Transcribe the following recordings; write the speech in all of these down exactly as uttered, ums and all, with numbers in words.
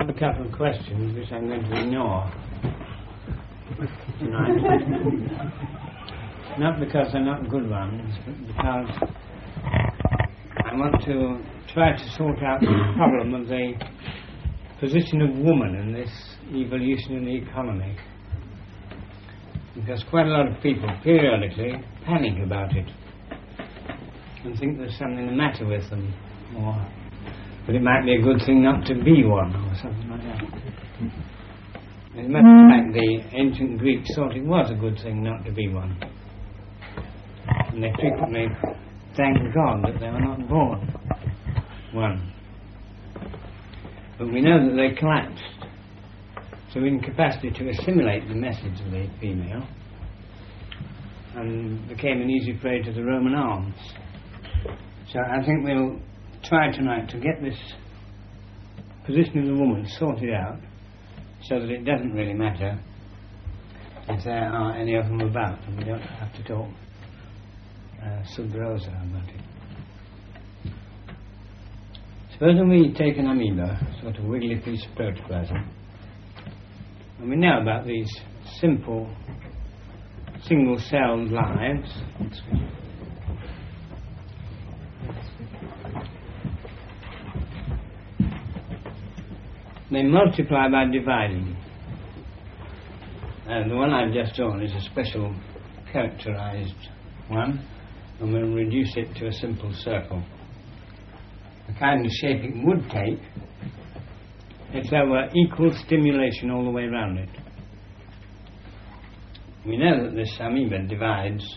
have a couple of questions which I'm going to ignore tonight. Not because they're not good ones, but because I want to try to sort out the problem of the position of woman in this evolution in the economy. Because quite a lot of people periodically panic about it and think there's something the matter with them, or but it might be a good thing not to be one, or something like that. As a matter of fact, the ancient Greeks thought it was a good thing not to be one. And they frequently thanked God that they were not born one. But we know that they collapsed through incapacity to assimilate the message of the female and became an easy prey to the Roman arms. So I think we'll try tonight to get this position of the woman sorted out so that it doesn't really matter if there are any of them about, and we don't have to talk uh, sub rosa about it. Supposing we take an amoeba, sort of wiggly piece of protoplasm, and we know about these simple single-celled lives. They multiply by dividing. And the one I've just drawn is a special characterized one, and we'll reduce it to a simple circle. The kind of shape it would take if there were equal stimulation all the way around it. We know that this amoeba divides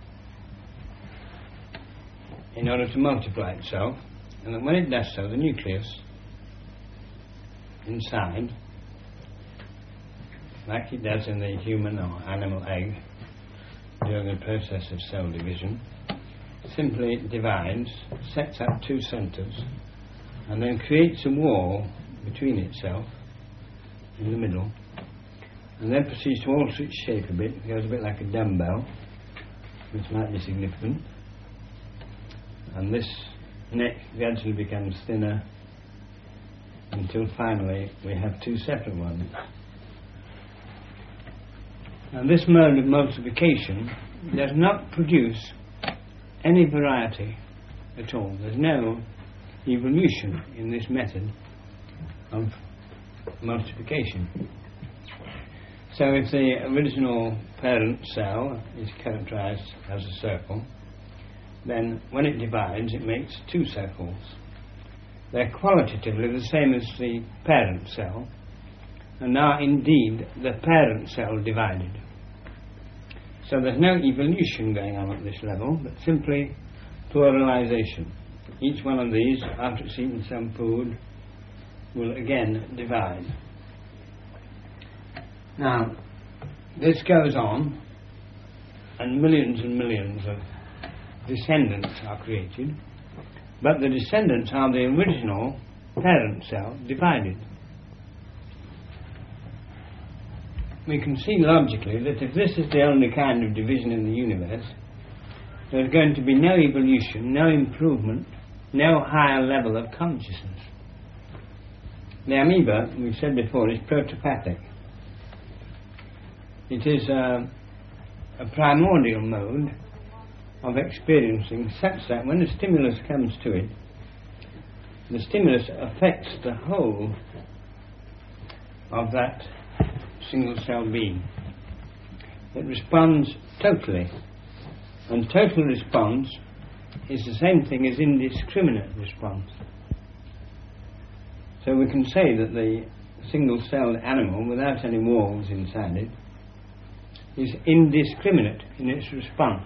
in order to multiply itself, and that when it does so, the nucleus inside, like it does in the human or animal egg during the process of cell division, simply divides, sets up two centres, and then creates a wall between itself in the middle, and then proceeds to alter its shape a bit. It goes a bit like a dumbbell, which might be significant, and this neck gradually becomes thinner until finally we have two separate ones. And this mode of multiplication does not produce any variety at all. There's no evolution in this method of multiplication. So if the original parent cell is characterized as a circle, then when it divides it makes two circles. They're qualitatively the same as the parent cell, and are indeed the parent cell divided. So there's no evolution going on at this level, but simply pluralization. Each one of these, after it's eaten some food, will again divide. Now, this goes on, and millions and millions of descendants are created, but the descendants are the original parent cell divided. We can see logically that if this is the only kind of division in the universe, there's going to be no evolution, no improvement, no higher level of consciousness. The amoeba, we've said before, is protopathic. It is a, a primordial mode of experiencing, such that when a stimulus comes to it, the stimulus affects the whole of that single cell being. It responds totally, and total response is the same thing as indiscriminate response. So we can say that the single-celled animal, without any walls inside it, is indiscriminate in its response.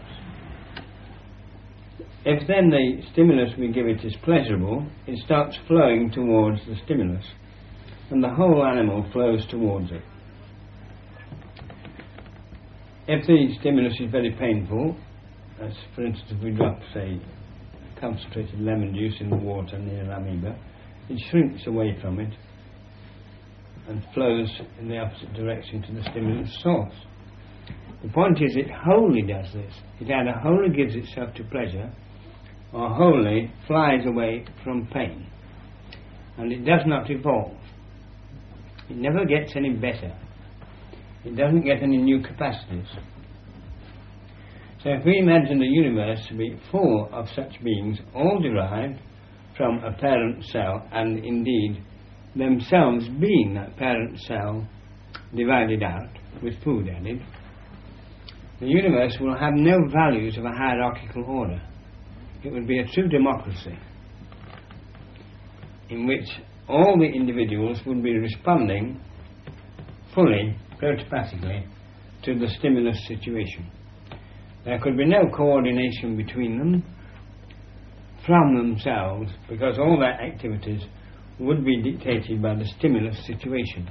If then the stimulus we give it is pleasurable, it starts flowing towards the stimulus, and the whole animal flows towards it. If the stimulus is very painful, as for instance if we drop, say, concentrated lemon juice in the water near an amoeba, it shrinks away from it and flows in the opposite direction to the stimulus source. The point is, it wholly does this. It either wholly gives itself to pleasure or wholly flies away from pain. And it does not evolve. It never gets any better. It doesn't get any new capacities. So if we imagine the universe to be full of such beings, all derived from a parent cell, and indeed themselves being that parent cell divided out with food added, the universe will have no values of a hierarchical order. It would be a true democracy in which all the individuals would be responding fully, protopathically, to the stimulus situation. There could be no coordination between them from themselves, because all their activities would be dictated by the stimulus situation.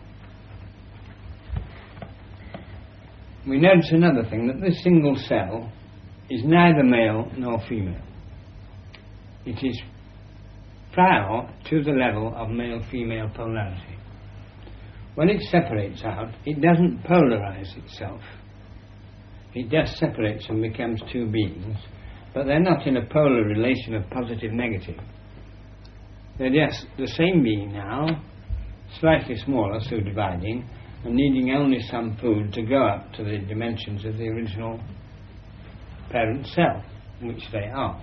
We notice another thing, that this single cell is neither male nor female. It is prior to the level of male-female polarity. When it separates out, it doesn't polarize itself. It just separates and becomes two beings, but they're not in a polar relation of positive-negative. They're just the same being now, slightly smaller through dividing, and needing only some food to go up to the dimensions of the original parent cell, which they are.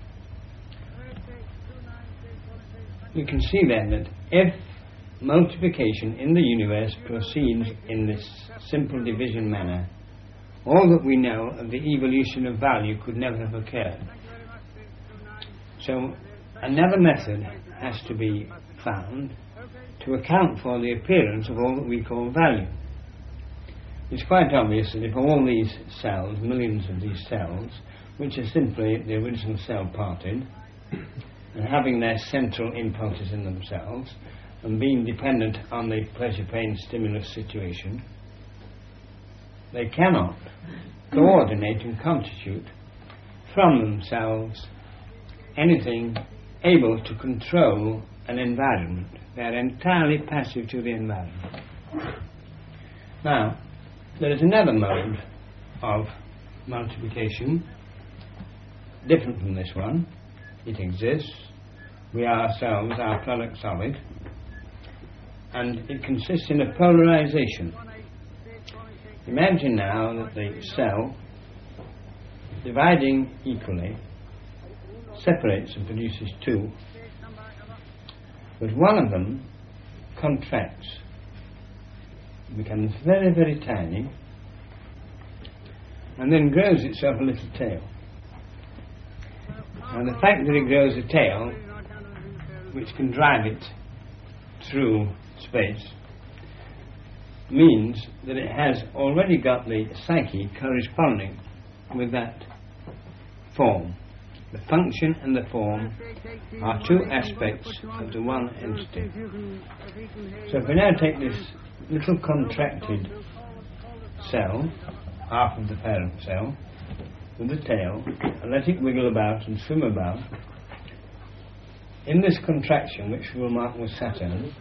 You can see then that if multiplication in the universe proceeds in this simple division manner, all that we know of the evolution of value could never have occurred. So another method has to be found to account for the appearance of all that we call value. It's quite obvious that if all these cells, millions of these cells, which are simply the original cell parted, and having their central impulses in themselves, and being dependent on the pleasure-pain stimulus situation, they cannot coordinate and constitute from themselves anything able to control an environment. They are entirely passive to the environment. Now, there is another mode of multiplication, different from this one. It exists. We ourselves are products of it. And it consists in a polarization. Imagine now that the cell, dividing equally, separates and produces two, but one of them contracts, becomes very, very tiny, and then grows itself a little tail. And the fact that it grows a tail, which can drive it through space, means that it has already got the psyche corresponding with that form. The function and the form are two aspects of the one entity. So if we now take this little contracted cell, half of the parent cell, with the tail, and let it wiggle about and swim about, in this contraction, which we'll mark with Saturn,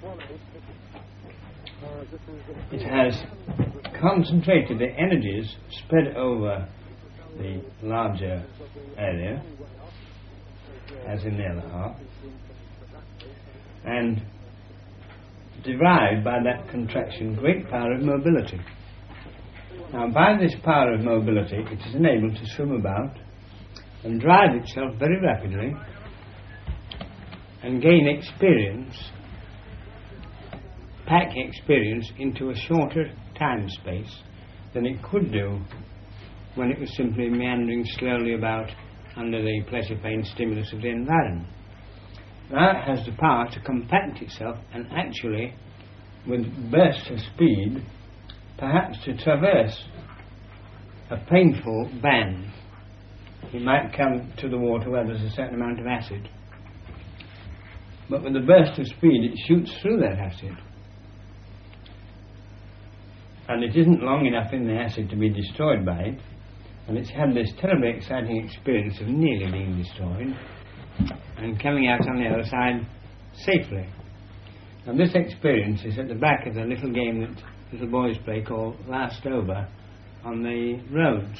it has concentrated the energies spread over the larger area, as in the other half, and derived by that contraction great power of mobility. Now, by this power of mobility, it is enabled to swim about and drive itself very rapidly and gain experience, pack experience into a shorter time space than it could do when it was simply meandering slowly about under the pleasure-pain stimulus of the environment. Now it has the power to compact itself and actually, with bursts of speed, perhaps to traverse a painful band. It might come to the water where there's a certain amount of acid, but with a burst of speed it shoots through that acid, and it isn't long enough in the acid to be destroyed by it, and it's had this terribly exciting experience of nearly being destroyed and coming out on the other side safely. And this experience is at the back of the little game that little boys play called Last Over on the roads.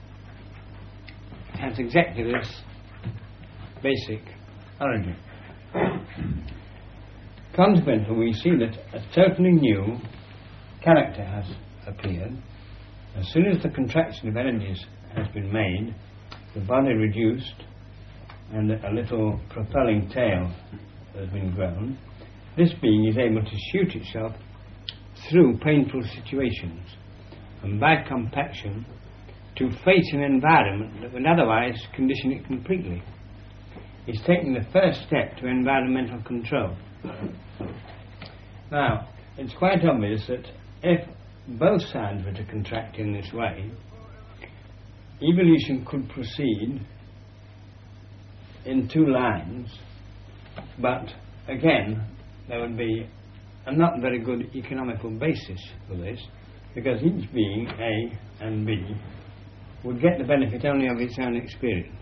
It has exactly this basic origin. Consequently, we see that a totally new character has appeared. As soon as the contraction of energies has been made, the body reduced, and a little propelling tail has been grown, this being is able to shoot itself through painful situations, and by compaction to face an environment that would otherwise condition it completely. It's taking the first step to environmental control. Now, it's quite obvious that if both sides were to contract in this way, evolution could proceed in two lines, but again, there would be a not very good economical basis for this, because each being, A and B, would get the benefit only of its own experience.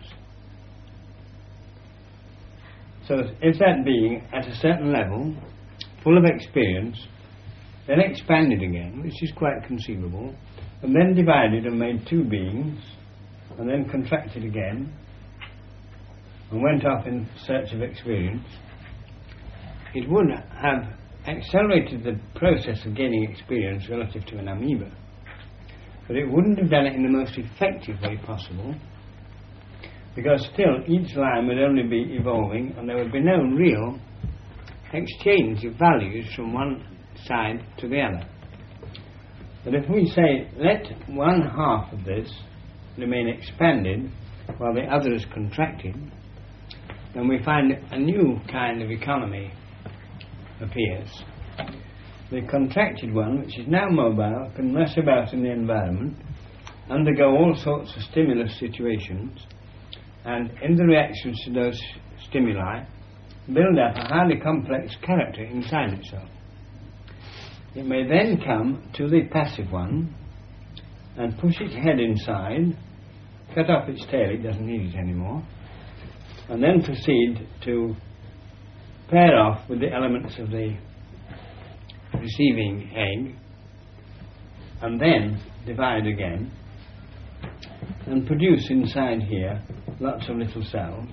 So if that being at a certain level, full of experience, then expanded again, which is quite conceivable, and then divided and made two beings, and then contracted again, and went off in search of experience, it would have accelerated the process of gaining experience relative to an amoeba. But it wouldn't have done it in the most effective way possible, because still each line would only be evolving, and there would be no real exchange of values from one side to the other. But if we say, let one half of this remain expanded while the other is contracted, then we find a new kind of economy appears. The contracted one, which is now mobile, can mess about in the environment, undergo all sorts of stimulus situations, and in the reactions to those stimuli, build up a highly complex character inside itself. It may then come to the passive one and push its head inside, cut off its tail, it doesn't need it anymore, and then proceed to pair off with the elements of the receiving egg, and then divide again, and produce inside here lots of little cells.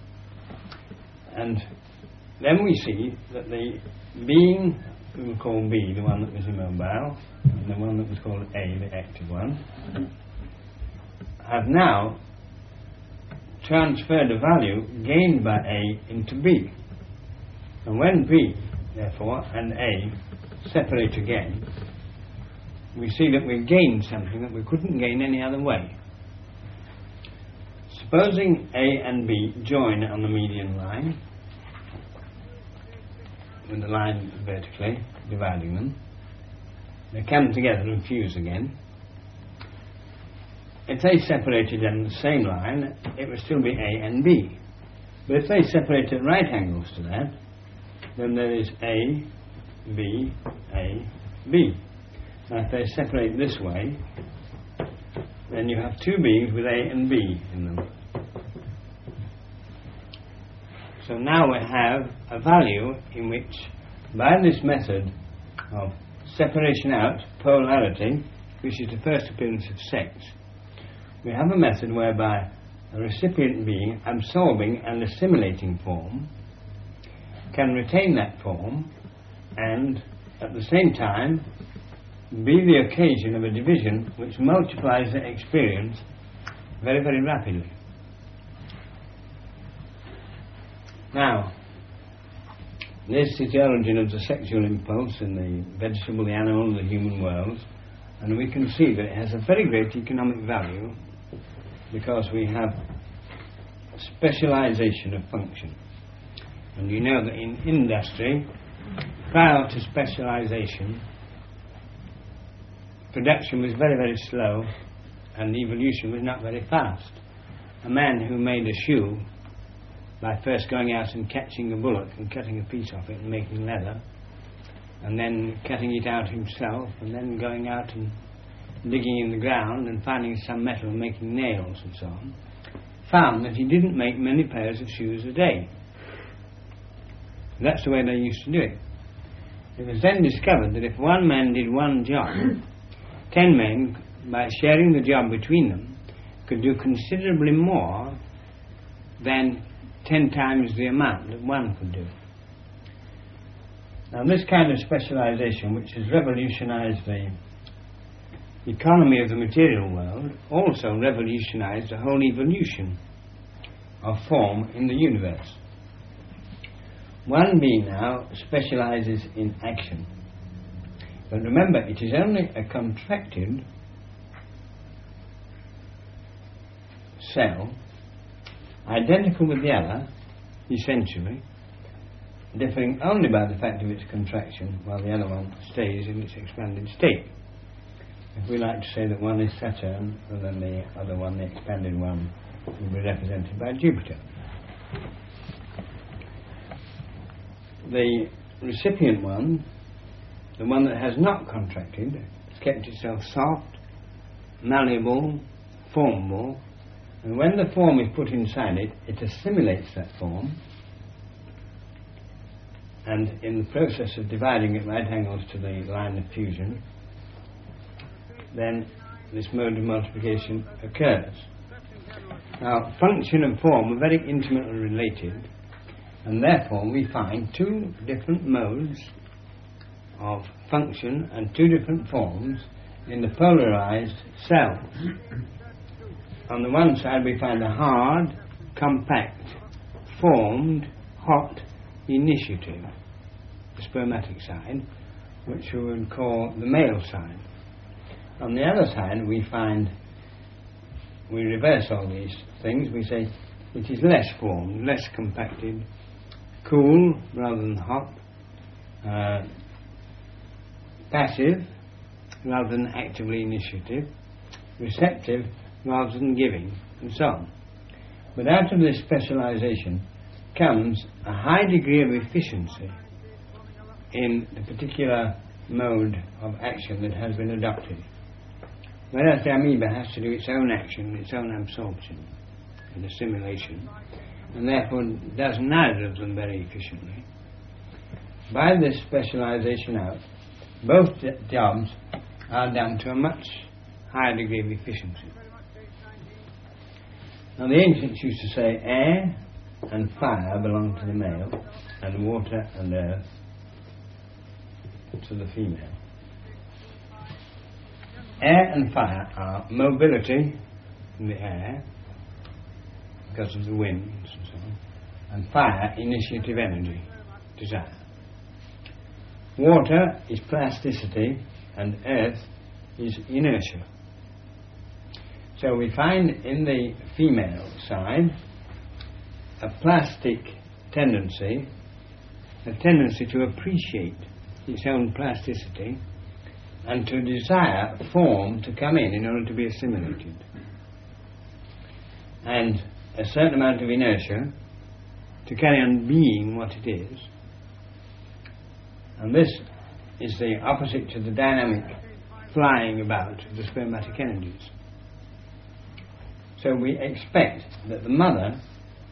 And then we see that the being we will call B, the one that was immobile, and the one that was called A, the active one, have now transferred a value gained by A into B. And when B, therefore, and A separate again, we see that we've gained something that we couldn't gain any other way. Supposing A and B join on the median line, with the line vertically dividing them, they come together and fuse again. If they separated on the same line, it would still be A and B. But if they separate at right angles to that, then there is A, B, A, B. Now if they separate this way, then you have two beings with A and B in them. So now we have a value in which, by this method of separation out, polarity, which is the first appearance of sex, we have a method whereby a recipient being absorbing and assimilating form can retain that form and at the same time be the occasion of a division which multiplies the experience very, very rapidly. Now, this is the origin of the sexual impulse in the vegetable, the animal, the human world, and we can see that it has a very great economic value because we have specialization of function. And you know that in industry, prior to specialization, production was very, very slow and evolution was not very fast. A man who made a shoe by first going out and catching a bullock and cutting a piece off it and making leather, and then cutting it out himself, and then going out and digging in the ground and finding some metal and making nails and so on, found that he didn't make many pairs of shoes a day. That's the way they used to do it. It was then discovered that if one man did one job, ten men, by sharing the job between them, could do considerably more than ten times the amount that one could do. Now this kind of specialization, which has revolutionized the economy of the material world, also revolutionized the whole evolution of form in the universe. One being now specializes in action. But remember, it is only a contracted cell, identical with the other, essentially, differing only by the fact of its contraction, while the other one stays in its expanded state. If we like to say that one is Saturn, and then the other one, the expanded one, will be represented by Jupiter. The recipient one, the one that has not contracted, has kept itself soft, malleable, formable, and when the form is put inside it, it assimilates that form, and in the process of dividing at right angles to the line of fusion, then this mode of multiplication occurs. Now, function and form are very intimately related, and therefore we find two different modes of function and two different forms in the polarized cells. On the one side we find a hard, compact, formed, hot initiative, the spermatic side, which we would call the male side. On the other side we find, we reverse all these things, we say it is less formed, less compacted, cool rather than hot, uh, passive rather than actively initiative, receptive rather than giving, and so on. But out of this specialization comes a high degree of efficiency in the particular mode of action that has been adopted. Whereas the amoeba has to do its own action, its own absorption and assimilation, and therefore does neither of them very efficiently. By this specialization out, both jobs are done to a much higher degree of efficiency. Now the ancients used to say air and fire belong to the male, and water and earth to the female. Air and fire are mobility in the air, because of the winds and so on, and fire, initiative energy, desire. Water is plasticity, and earth is inertia. So we find in the female side a plastic tendency, a tendency to appreciate its own plasticity and to desire form to come in in order to be assimilated, and a certain amount of inertia to carry on being what it is. And this is the opposite to the dynamic flying about of the spermatic energies. So we expect that the mother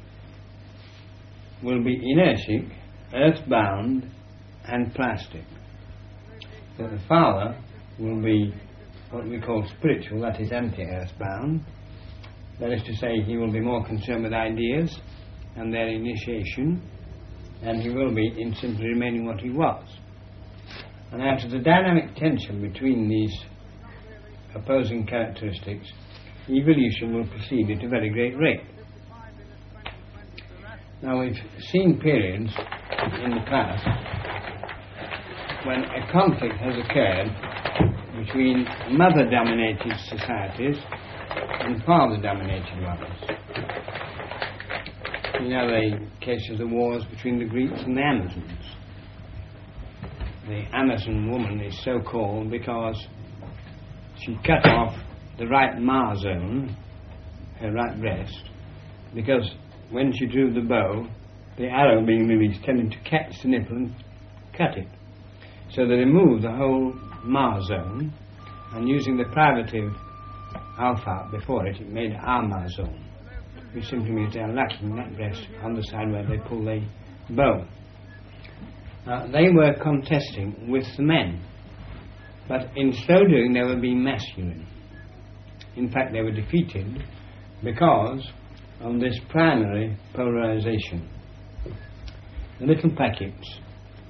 will be inertic, earthbound and plastic, that the father will be what we call spiritual, that is anti-earthbound, that is to say he will be more concerned with ideas and their initiation, and he will be in simply remaining what he was. And out of the dynamic tension between these opposing characteristics, evolution will proceed at a very great rate. Now we've seen periods in the past when a conflict has occurred between mother-dominated societies and father-dominated ones. You know the case of the wars between the Greeks and the Amazons. The Amazon woman is so called because she cut off the right ma zone, her right breast, because when she drew the bow, the arrow being released tended to catch the nipple and cut it. So they removed the whole ma zone, and using the privative alpha before it, it made ama zone, which simply means they are lacking that breast on the side where they pull the bow. Now, they were contesting with the men, but in so doing they were being masculine. In fact, they were defeated because of this primary polarization. The little packets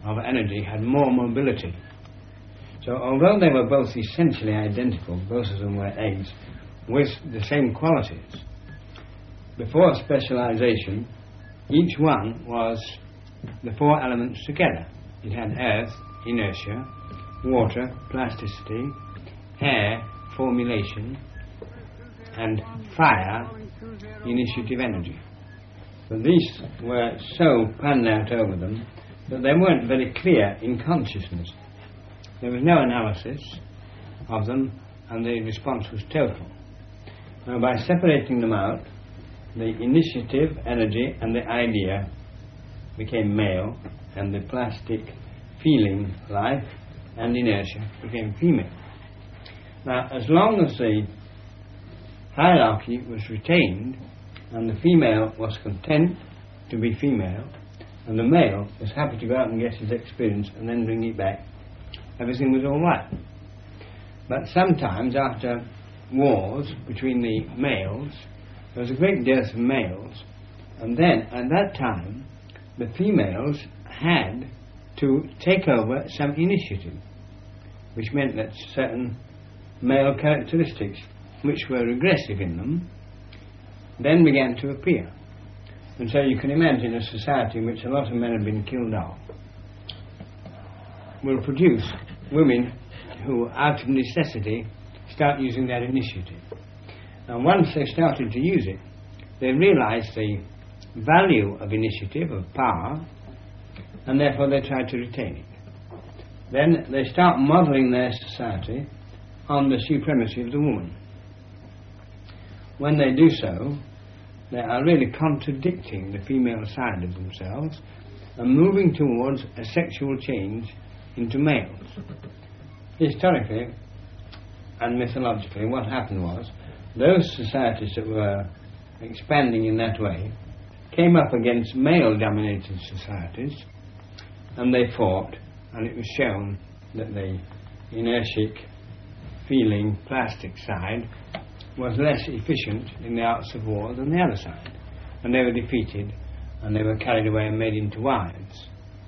of energy had more mobility. So although they were both essentially identical, both of them were eggs with the same qualities, before specialization, each one was the four elements together. It had earth, inertia, water, plasticity, air, formulation, and fire, initiative energy. But these were so panned out over them that they weren't very clear in consciousness. There was no analysis of them, and the response was total. Now, by separating them out, the initiative, energy, and the idea became male, and the plastic, feeling, life, and inertia became female. Now, as long as the hierarchy was retained, and the female was content to be female, and the male was happy to go out and get his experience and then bring it back, everything was all right. But sometimes, after wars between the males, there was a great dearth of males, and then, at that time, the females had to take over some initiative, which meant that certain male characteristics, which were regressive in them, then began to appear. And so you can imagine a society in which a lot of men have been killed off will produce women who, out of necessity, start using their initiative. And once they started to use it, they realized the value of initiative, of power, and therefore they try to retain it. Then they start modeling their society on the supremacy of the woman. When they do so, they are really contradicting the female side of themselves and moving towards a sexual change into males. Historically and mythologically, what happened was those societies that were expanding in that way came up against male-dominated societies, and they fought, and it was shown that the inertic, feeling, plastic side was less efficient in the arts of war than the other side, and they were defeated, and they were carried away and made into wives.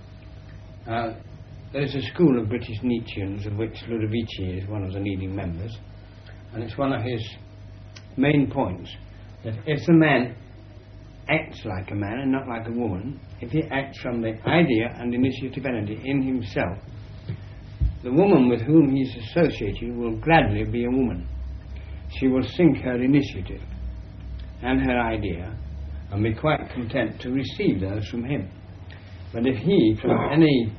Uh, there's a school of British Nietzscheans, of which Ludovici is one of the leading members, and it's one of his main points that if the man acts like a man and not like a woman, if he acts from the idea and initiative energy in himself, the woman with whom he is associated will gladly be a woman. She will sink her initiative and her idea and be quite content to receive those from him. But if he, from any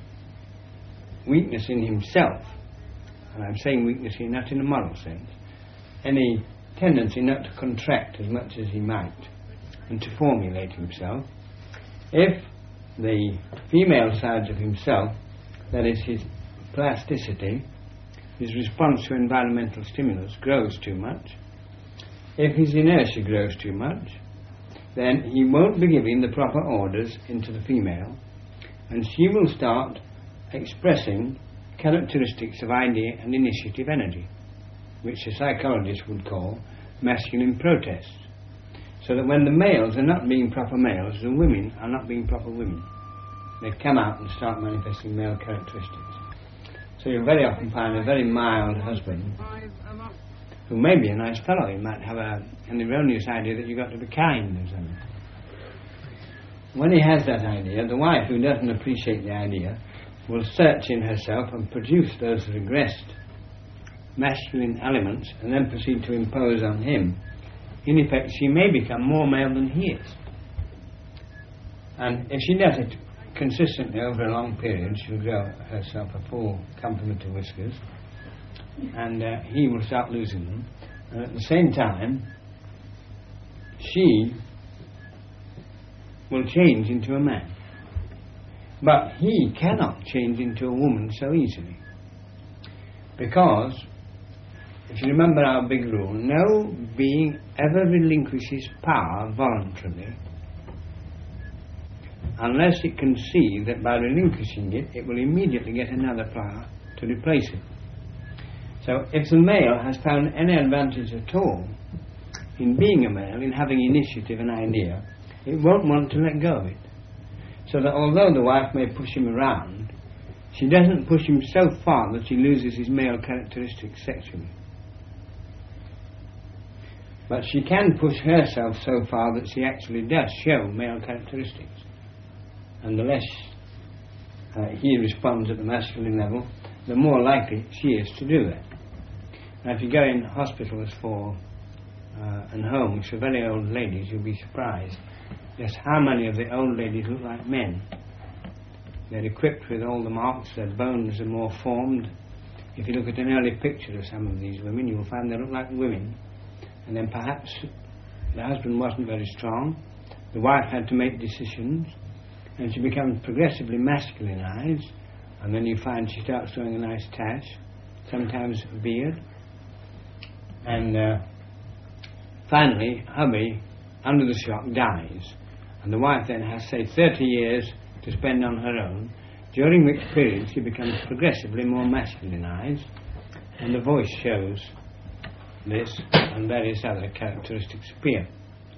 weakness in himself, and I'm saying weakness here not in a moral sense, any tendency not to contract as much as he might and to formulate himself, if the female sides of himself, that is his plasticity, his response to environmental stimulus, grows too much, if his inertia grows too much, then he won't be giving the proper orders into the female, and she will start expressing characteristics of idea and initiative energy, which a psychologist would call masculine protest. So that when the males are not being proper males, the women are not being proper women. They come out and start manifesting male characteristics. So you'll very often find a very mild husband who may be a nice fellow. He might have a, an erroneous idea that you've got to be kind or something. When he has that idea, the wife who doesn't appreciate the idea will search in herself and produce those regressed masculine elements and then proceed to impose on him. In effect, she may become more male than he is. And if she does it consistently over a long period, she'll grow herself a full complement of whiskers, and uh, he will start losing them. And at the same time, she will change into a man. But he cannot change into a woman so easily. Because, if you remember our big rule, no being ever relinquishes power voluntarily unless it can see that by relinquishing it, it will immediately get another power to replace it. So if the male has found any advantage at all in being a male, in having initiative and idea, it won't want to let go of it. So that although the wife may push him around, she doesn't push him so far that he loses his male characteristics sexually. But she can push herself so far that she actually does show male characteristics. And the less uh, he responds at the masculine level, the more likely she is to do that. Now if you go in hospitals for uh, and homes for very old ladies, you'll be surprised just how many of the old ladies look like men. They're equipped with all the marks, their bones are more formed. If you look at an early picture of some of these women, you'll find they look like women. And then perhaps the husband wasn't very strong, the wife had to make decisions, and she becomes progressively masculinized, and then you find she starts growing a nice tash, sometimes a beard, and uh, finally hubby, under the shock, dies, and the wife then has, say, thirty years to spend on her own, during which period she becomes progressively more masculinized, and the voice shows this, and various other characteristics appear.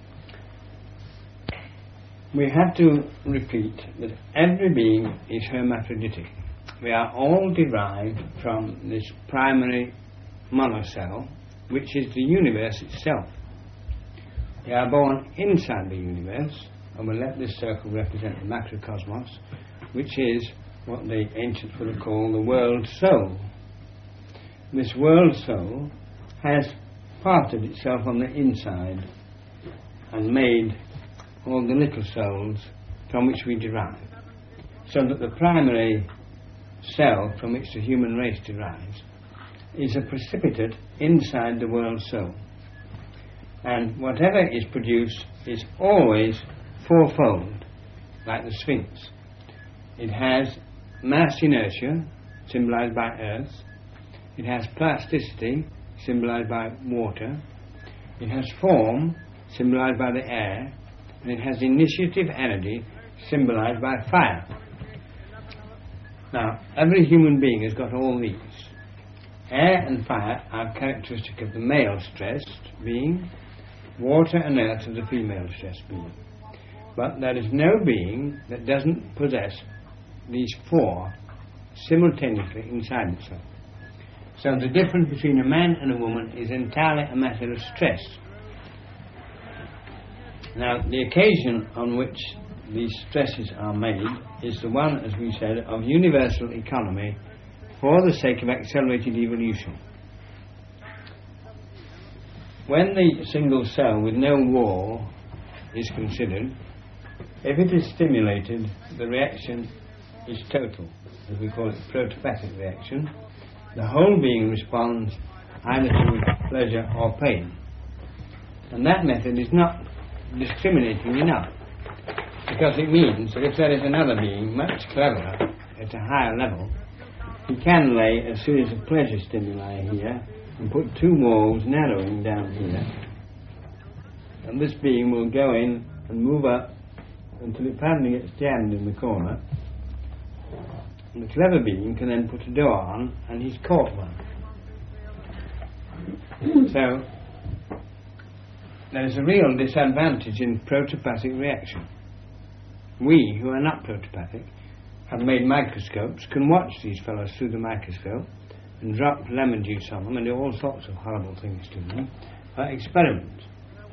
We have to repeat that every being is hermaphroditic. We are all derived from this primary monocell, which is the universe itself. We are born inside the universe, and we'll let this circle represent the macrocosmos, which is what the ancients would have called the world soul. This world soul has parted itself on the inside and made all the little souls from which we derive, so that the primary cell from which the human race derives is a precipitate inside the world soul, and whatever is produced is always fourfold, like the Sphinx. It has mass inertia, symbolized by earth. It has plasticity, symbolized by water. It has form, symbolized by the air. And it has initiative energy, symbolized by fire. Now, every human being has got all these. Air and fire are characteristic of the male stressed being, water and earth of the female stressed being. But there is no being that doesn't possess these four simultaneously inside itself. So the difference between a man and a woman is entirely a matter of stress. Now, the occasion on which these stresses are made is the one, as we said, of universal economy for the sake of accelerated evolution. When the single cell with no wall is considered, if it is stimulated, the reaction is total, as we call it, protopathic reaction. The whole being responds either to pleasure or pain. And that method is not discriminating enough, because it means that if there is another being much cleverer at a higher level, he can lay a series of pleasure stimuli here and put two walls narrowing down here, and this being will go in and move up until it finally gets jammed in the corner, and the clever being can then put a door on and he's caught one. So there is a real disadvantage in protopathic reaction. We, who are not protopathic, have made microscopes, can watch these fellows through the microscope and drop lemon juice on them and do all sorts of horrible things to them by experiment.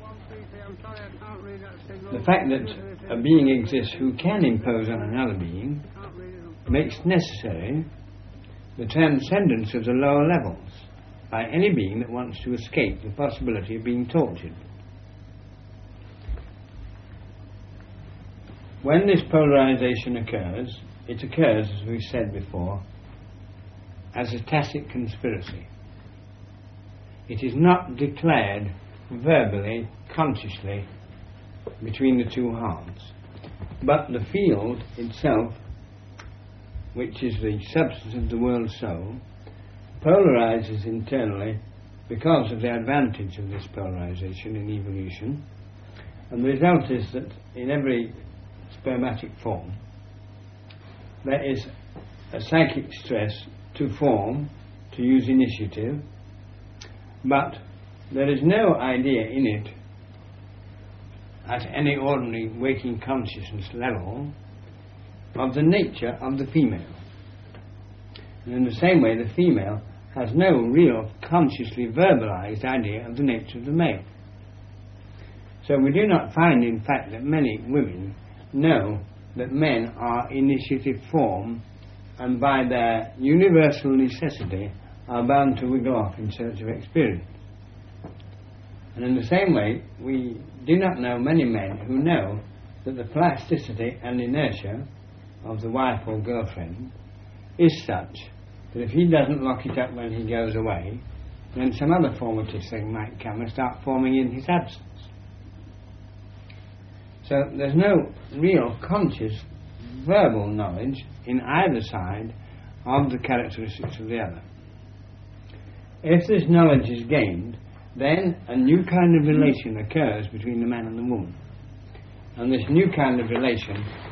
The fact that a being exists who can impose on another being makes necessary the transcendence of the lower levels by any being that wants to escape the possibility of being tortured. When this polarization occurs, it occurs, as we said before, as a tacit conspiracy. It is not declared verbally, consciously, between the two halves, but the field itself, which is the substance of the world soul, polarizes internally because of the advantage of this polarization in evolution, and the result is that in every spermatic form there is a psychic stress to form, to use initiative, but there is no idea in it at any ordinary waking consciousness level of the nature of the female. And in the same way, the female has no real consciously verbalized idea of the nature of the male. So we do not find, in fact, that many women know that men are initiative form and by their universal necessity are bound to wiggle off in search of experience. And in the same way, we do not know many men who know that the plasticity and inertia of the wife or girlfriend is such that if he doesn't lock it up when he goes away, then some other formative thing might come and start forming in his absence. So there's no real conscious verbal knowledge in either side of the characteristics of the other. If this knowledge is gained, then a new kind of relation occurs between the man and the woman. And this new kind of relation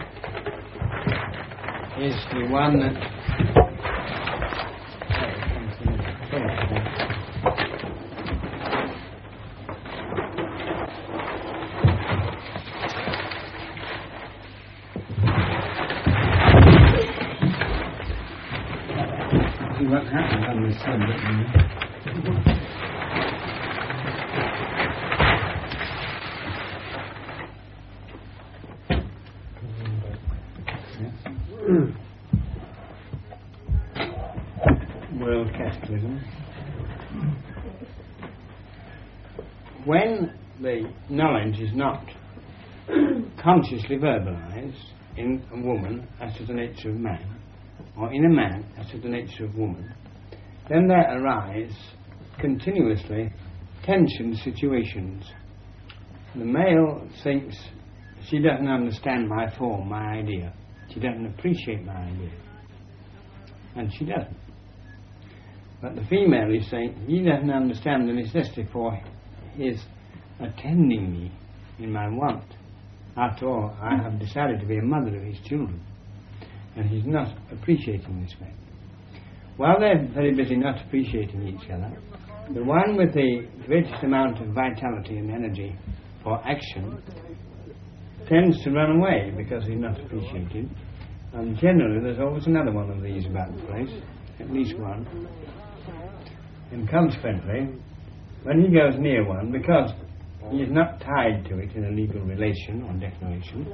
is the one that see what happens on this subject. World capitalism. When the knowledge is not consciously verbalized in a woman as to the nature of man, or in a man as to the nature of woman, then there arise continuously tension situations. The male thinks, she doesn't understand my form, my idea. She doesn't appreciate my idea. And she doesn't. But the female is saying, he doesn't understand the necessity for his attending me in my want. After all, I have decided to be a mother of his children. And he's not appreciating this fact. While they're very busy not appreciating each other, the one with the greatest amount of vitality and energy for action tends to run away because he's not appreciated. And generally there's always another one of these about the place, at least one. And consequently, when he goes near one, because he is not tied to it in a legal relation or declaration,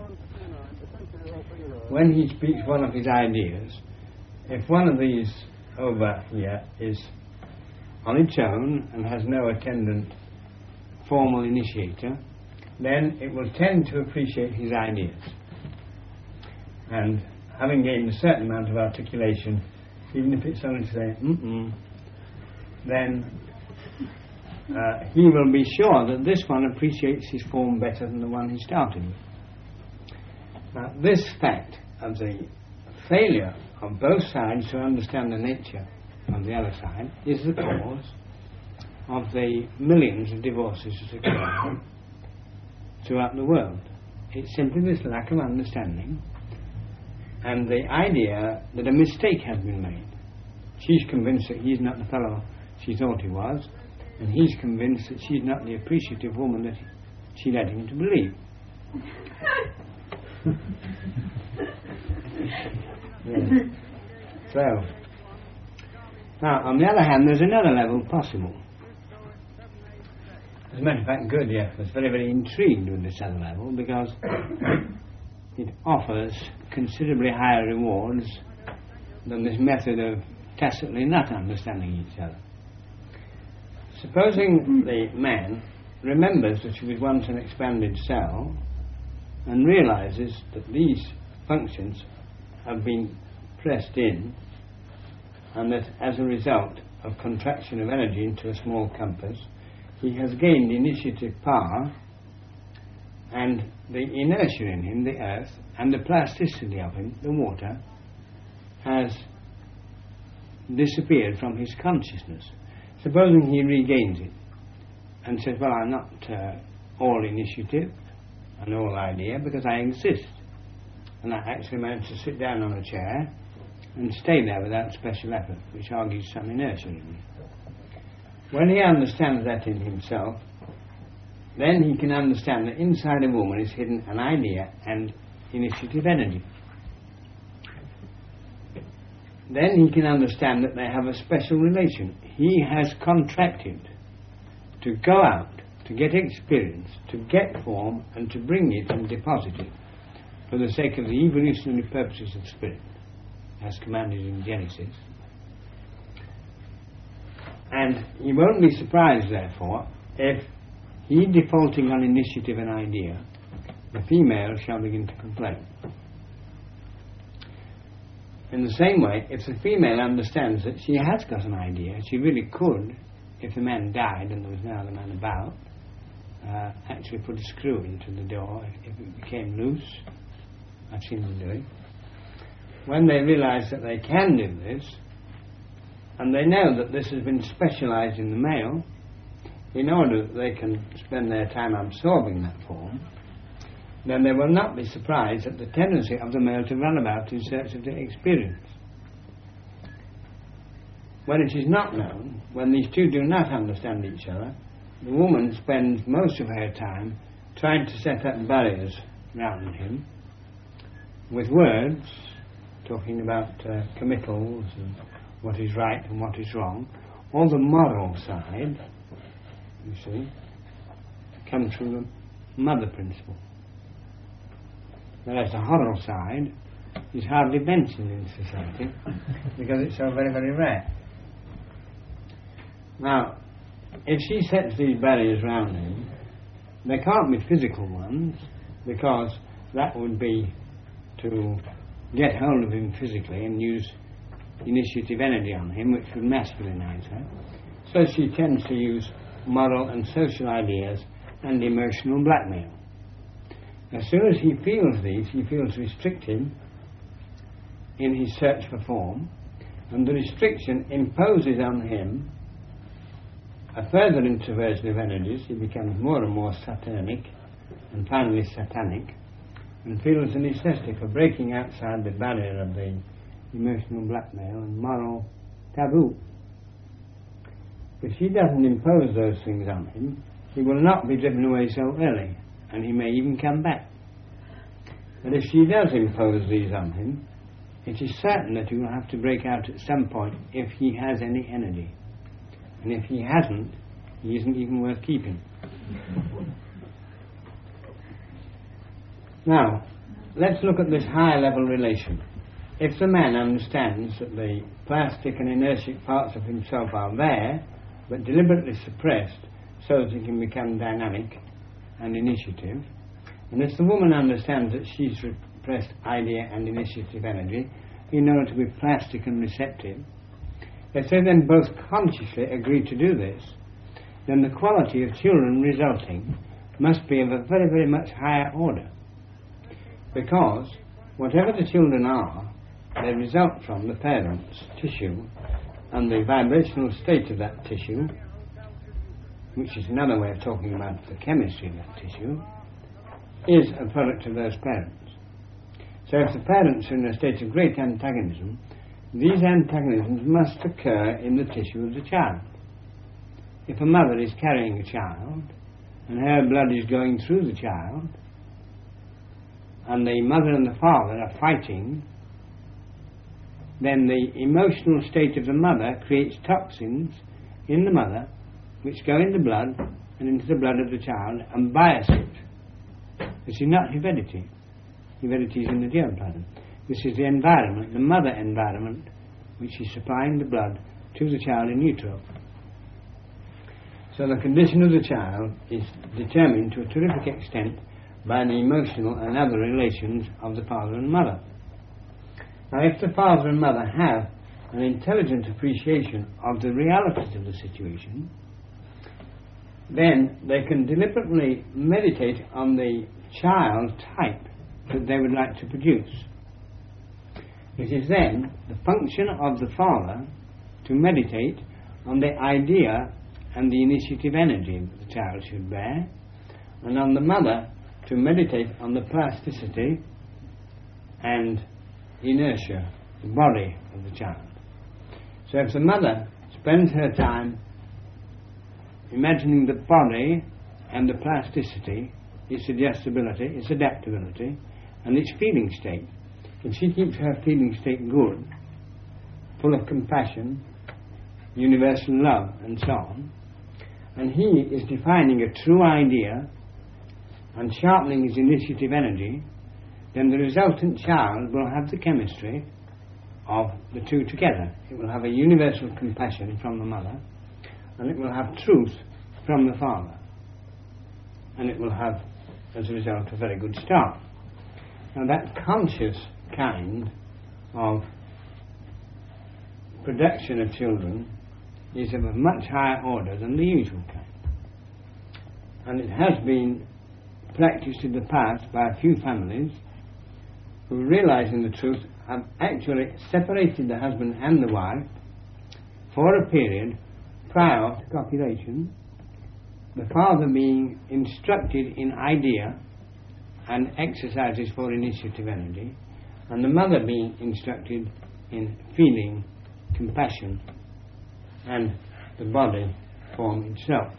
when he speaks one of his ideas, if one of these over here is on its own and has no attendant formal initiator, then it will tend to appreciate his ideas. And having gained a certain amount of articulation, even if it's only to say, mm-mm, then uh, he will be sure that this one appreciates his form better than the one he started with. Now, this fact of the failure of both sides to understand the nature of the other side is the cause of the millions of divorces that occur throughout the world. It's simply this lack of understanding and the idea that a mistake has been made. She's convinced that he's not the fellow she thought he was, and he's convinced that she's not the appreciative woman that she led him to believe. Yeah. So, now on the other hand, there's another level possible. As a matter of fact, Gurdjieff was very, very intrigued with this other level because it offers considerably higher rewards than this method of tacitly not understanding each other. Supposing the man remembers that he was once an expanded cell and realizes that these functions have been pressed in, and that as a result of contraction of energy into a small compass, he has gained initiative power, and the inertia in him, the earth, and the plasticity of him, the water, has disappeared from his consciousness. Supposing he regains it and says, well, I'm not uh, all initiative and all idea because I exist. And I actually managed to sit down on a chair and stay there without special effort, which argues some inertia in me. When he understands that in himself, then he can understand that inside a woman is hidden an idea and initiative energy. then he can understand that they have a special relation. He has contracted to go out, to get experience, to get form, and to bring it and deposit it for the sake of the evolutionary purposes of spirit, as commanded in Genesis. And you won't be surprised, therefore, if he defaulting on initiative and idea, the female shall begin to complain. In the same way, if the female understands that she has got an idea, she really could, if the man died and there was no other man about, uh, actually put a screw into the door if it became loose. I've seen them do it. When they realise that they can do this, and they know that this has been specialised in the male, in order that they can spend their time absorbing that form, then they will not be surprised at the tendency of the male to run about in search of the experience. When it is not known, when these two do not understand each other, the woman spends most of her time trying to set up barriers round him with words, talking about uh, committals and what is right and what is wrong, or the moral side, you see, comes from the mother principle. Whereas the moral side is hardly mentioned in society because it's so very, very rare. Now, if she sets these barriers round him, they can't be physical ones, because that would be to get hold of him physically and use initiative energy on him, which would masculinize her. So she tends to use moral and social ideas and emotional blackmail. As soon as he feels these, he feels restricted in his search for form, and the restriction imposes on him a further introversion of energies. He becomes more and more satanic, and finally satanic, and feels the necessity for breaking outside the barrier of the emotional blackmail and moral taboo. If she doesn't impose those things on him, he will not be driven away so early, and he may even come back. But if she does impose these on him, it is certain that he will have to break out at some point if he has any energy. And if he hasn't, he isn't even worth keeping. Now, let's look at this higher level relation. If the man understands that the plastic and inertic parts of himself are there, but deliberately suppressed so that he can become dynamic and initiative, and if the woman understands that she's repressed idea and initiative energy in order to be plastic and receptive, if they then both consciously agree to do this, then the quality of children resulting must be of a very, very much higher order. Because whatever the children are, they result from the parent's tissue and the vibrational state of that tissue, which is another way of talking about the chemistry of that tissue, is a product of those parents. So if the parents are in a state of great antagonism, these antagonisms must occur in the tissue of the child. If a mother is carrying a child, and her blood is going through the child, and the mother and the father are fighting, then the emotional state of the mother creates toxins in the mother which go in the blood and into the blood of the child and bias it. This is not heredity. Heredity is in the germplasm. This is the environment, the mother environment, which is supplying the blood to the child in utero. So the condition of the child is determined to a terrific extent by the emotional and other relations of the father and mother. Now, if the father and mother have an intelligent appreciation of the realities of the situation, then they can deliberately meditate on the child type that they would like to produce. It is then the function of the father to meditate on the idea and the initiative energy that the child should bear, and on the mother to meditate on the plasticity and inertia, the body of the child. So if the mother spends her time imagining the body and the plasticity, its adjustability, its adaptability, and its feeling state, if she keeps her feeling state good, full of compassion, universal love, and so on, and he is defining a true idea and sharpening his initiative energy, then the resultant child will have the chemistry of the two together. It will have a universal compassion from the mother, and it will have truth from the father, and it will have, as a result, a very good start. Now that conscious kind of production of children is of a much higher order than the usual kind, and it has been practiced in the past by a few families who, realizing the truth, have actually separated the husband and the wife for a period prior to copulation, the father being instructed in idea and exercises for initiative energy, and the mother being instructed in feeling, compassion, and the body form itself.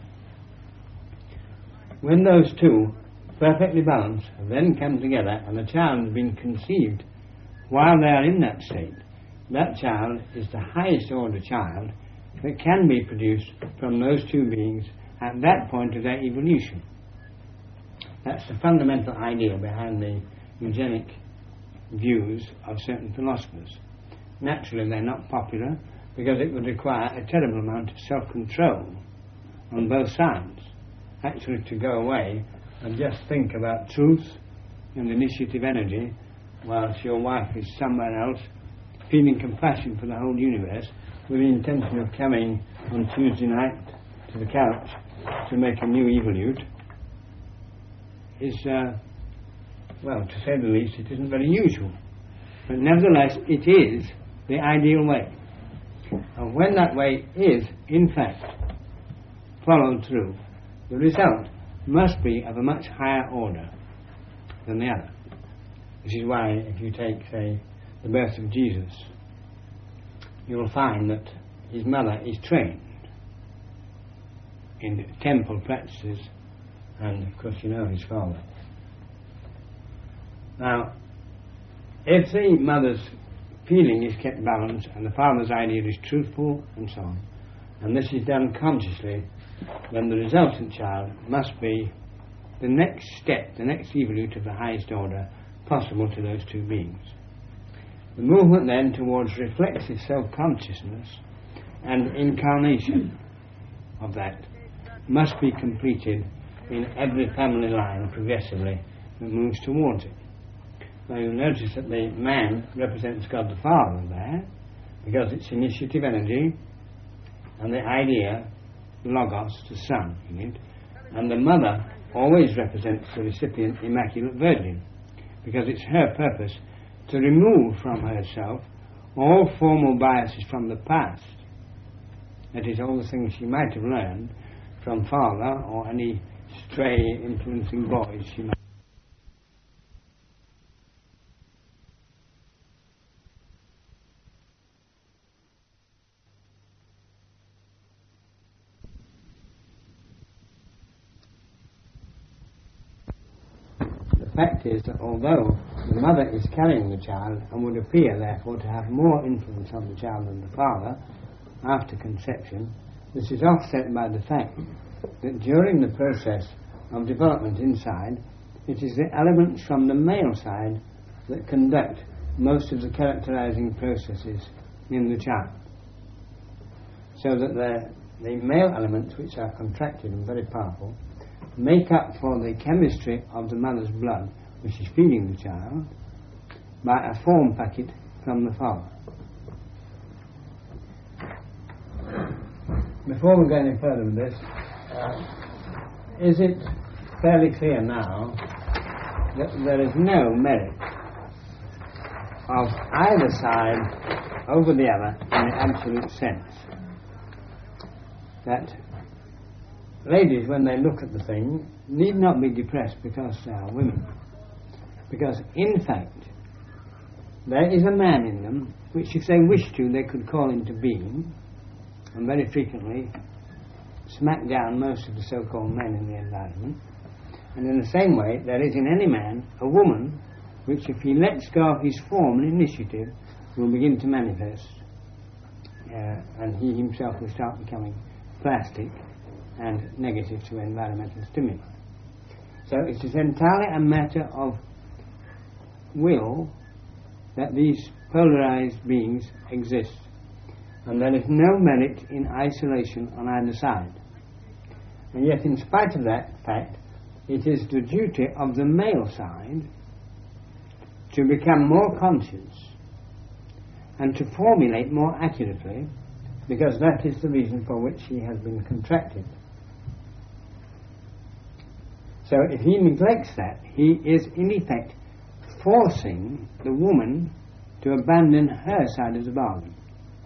When those two, perfectly balanced, have then come together and the child has been conceived while they are in that state, that child is the highest order child that can be produced from those two beings at that point of their evolution. That's the fundamental idea behind the eugenic views of certain philosophers. Naturally, they're not popular because it would require a terrible amount of self-control on both sides, actually to go away and just think about truth and initiative energy whilst your wife is somewhere else feeling compassion for the whole universe with the intention of coming on Tuesday night to the couch to make a new evolute is, uh, well, to say the least, it isn't very usual. But nevertheless, it is the ideal way. And when that way is, in fact, followed through, the result must be of a much higher order than the other. This is why, if you take, say, the birth of Jesus, you will find that his mother is trained in temple practices, and of course you know his father. Now, if the mother's feeling is kept balanced and the father's idea is truthful and so on, and this is done consciously, then the resultant child must be the next step, the next evolute of the highest order possible to those two beings. The movement then towards reflexive self-consciousness and incarnation of that must be completed in every family line progressively that moves towards it. Now you'll notice that the man represents God the Father there, because it's initiative energy and the idea, logos, the Son in it, and the mother always represents the recipient, Immaculate Virgin, because it's her purpose to remove from herself all formal biases from the past, that is, all the things she might have learned from father or any stray influencing boys she might. The fact is that although the mother is carrying the child and would appear therefore to have more influence on the child than the father after conception, this is offset by the fact that during the process of development inside, it is the elements from the male side that conduct most of the characterizing processes in the child. So that the, the male elements, which are contracted and very powerful, make up for the chemistry of the mother's blood, which is feeding the child, by a form packet from the father. Before we go any further with this, uh, is it fairly clear now that there is no merit of either side over the other in the absolute sense? That ladies, when they look at the thing, need not be depressed because they are women. Because, in fact, there is a man in them, which if they wish to, they could call into being, and very frequently smack down most of the so-called men in the environment. And in the same way, there is in any man a woman, which if he lets go of his form and initiative, will begin to manifest uh, and he himself will start becoming plastic and negative to environmental stimuli. So it is entirely a matter of will that these polarized beings exist, and there is no merit in isolation on either side. And yet, in spite of that fact, it is the duty of the male side to become more conscious and to formulate more accurately, because that is the reason for which he has been contracted. So if he neglects that, he is in effect forcing the woman to abandon her side of the bargain.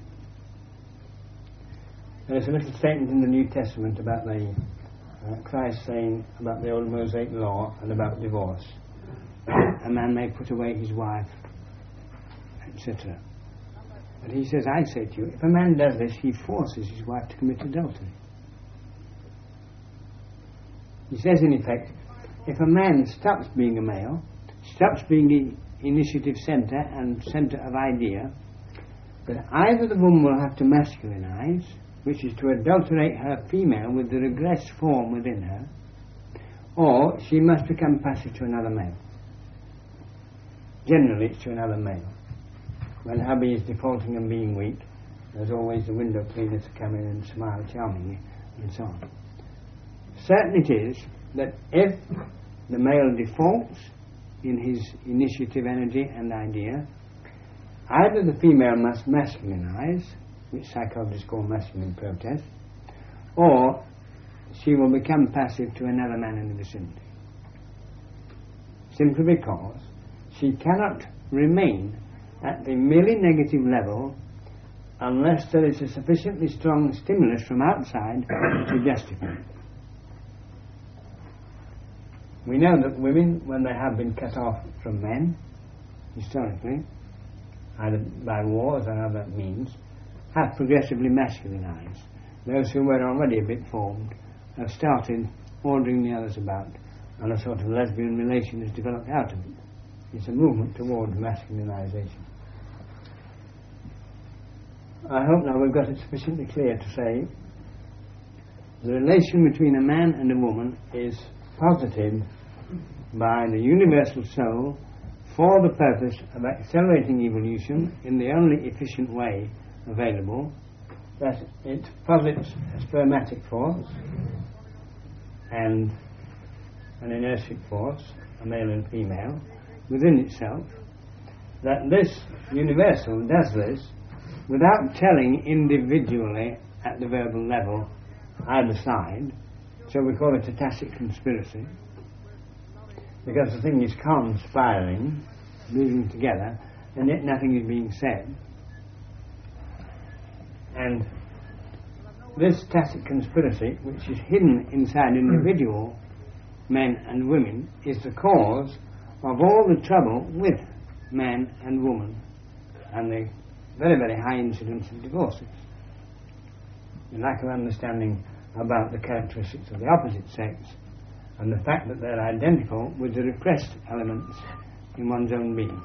There is a little statement in the New Testament about the uh, Christ saying about the old Mosaic law and about divorce. A man may put away his wife, et cetera. But he says, I say to you, if a man does this, he forces his wife to commit adultery. He says, in effect, if a man stops being a male, stops being the initiative centre and centre of idea, that either the woman will have to masculinize, which is to adulterate her female with the regressed form within her, or she must become passive to another male. Generally it's to another male. When hubby is defaulting and being weak, there's always the window cleaner to come in and smile charmingly, and so on. Certain it is that if the male defaults in his initiative energy and idea, either the female must masculinize, which psychologists call masculine protest, or she will become passive to another man in the vicinity. Simply because she cannot remain at the merely negative level unless there is a sufficiently strong stimulus from outside to justify it. We know that women, when they have been cut off from men, historically, either by wars or other means, have progressively masculinized. Those who were already a bit formed have started ordering the others about, and a sort of lesbian relation has developed out of it. It's a movement towards masculinization. I hope now we've got it sufficiently clear to say the relation between a man and a woman is posited by the universal soul for the purpose of accelerating evolution in the only efficient way available, that it posits a spermatic force and an inertic force, a male and female, within itself, that this universal does this without telling individually at the verbal level either side, so we call it a tacit conspiracy, because the thing is conspiring, moving together, and yet nothing is being said. And this tacit conspiracy, which is hidden inside individual men and women, is the cause of all the trouble with man and woman and the very, very high incidence of divorces. The lack of understanding about the characteristics of the opposite sex and the fact that they're identical with the repressed elements in one's own being.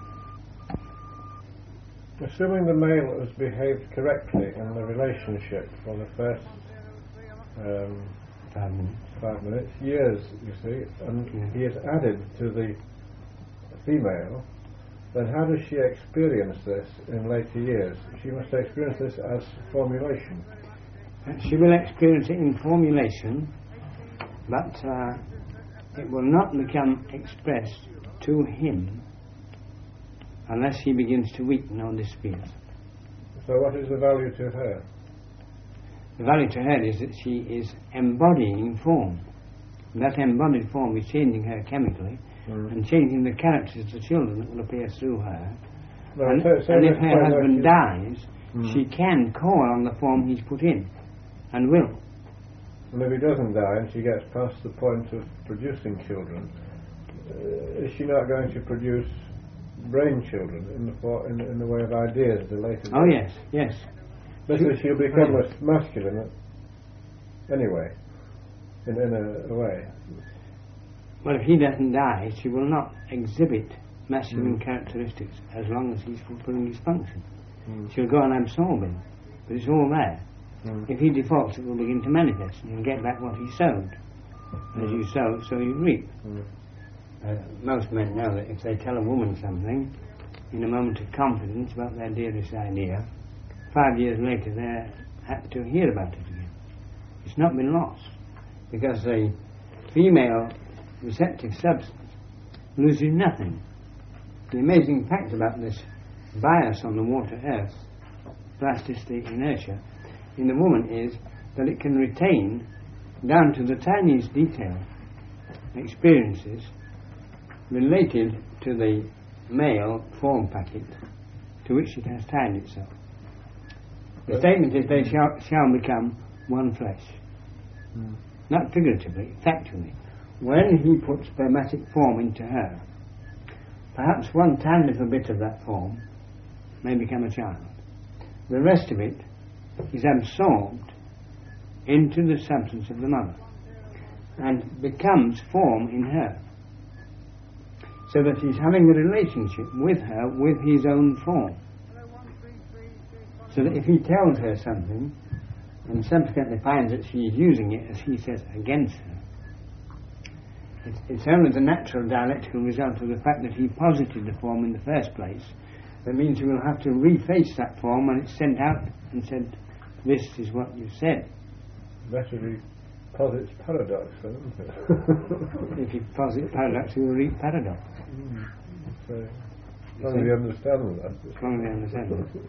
Assuming the male has behaved correctly in the relationship for the first um, Five minutes. five minutes, years, you see, and Yeah. he has added to the female, then how does she experience this in later years? She must experience this as formulation. She will experience it in formulation, but uh, it will not become expressed to him unless he begins to weaken or disappear. So what is the value to her? The value to her is that she is embodying form. That embodied form is changing her chemically Mm. and changing the characters of the children that will appear through her. No, and so, so and if let's her find out husband you- dies, Mm. she can call on the form he's put in, and will. And if he doesn't die and she gets past the point of producing children, uh, is she not going to produce brain children in the, for, in, in the way of ideas, the later Oh days? yes, yes. But She- she'll become less masculine anyway, in, in a, a way. Well, if he doesn't die, she will not exhibit masculine Mm. characteristics as long as he's fulfilling his function. Mm. She'll go on absorbing. but it's all there. Mm. If he defaults, it will begin to manifest, and you'll get back what he sowed. As you sow, so you reap. Mm. Uh, most men know that if they tell a woman something in a moment of confidence about their dearest idea, five years later they're apt to hear about it again. It's not been lost, because the female receptive substance loses nothing. The amazing fact about this bias on the water earth, plasticity, inertia, in the woman is that it can retain down to the tiniest detail experiences related to the male form packet to which it has tied itself. The statement is they shall, shall become one flesh. Mm. Not figuratively, factually. When he puts spermatic form into her, perhaps one tiny little bit of that form may become a child. The rest of it is absorbed into the substance of the mother and becomes form in her, so that he's having a relationship with her with his own form, so that if he tells her something and subsequently finds that she is using it, as he says, against her, it's, it's only the natural dialectical result of the fact that he posited the form in the first place that means he will have to reface that form when it's sent out and said, this is what you said. Better he posits paradox, isn't it? If you posit paradox, you will read paradox. Mm. So, as long as you understand that. As long as you understand that.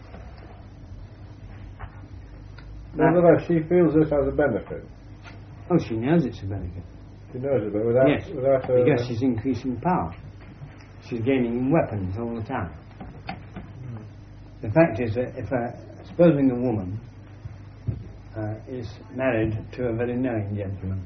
Nevertheless, she feels this as a benefit. Oh, she knows it's a benefit. She knows it, but without, yes, without her... because she's increasing power. She's gaining weapons all the time. Mm. The fact is that if a, supposing a woman uh, is married to a very knowing gentleman,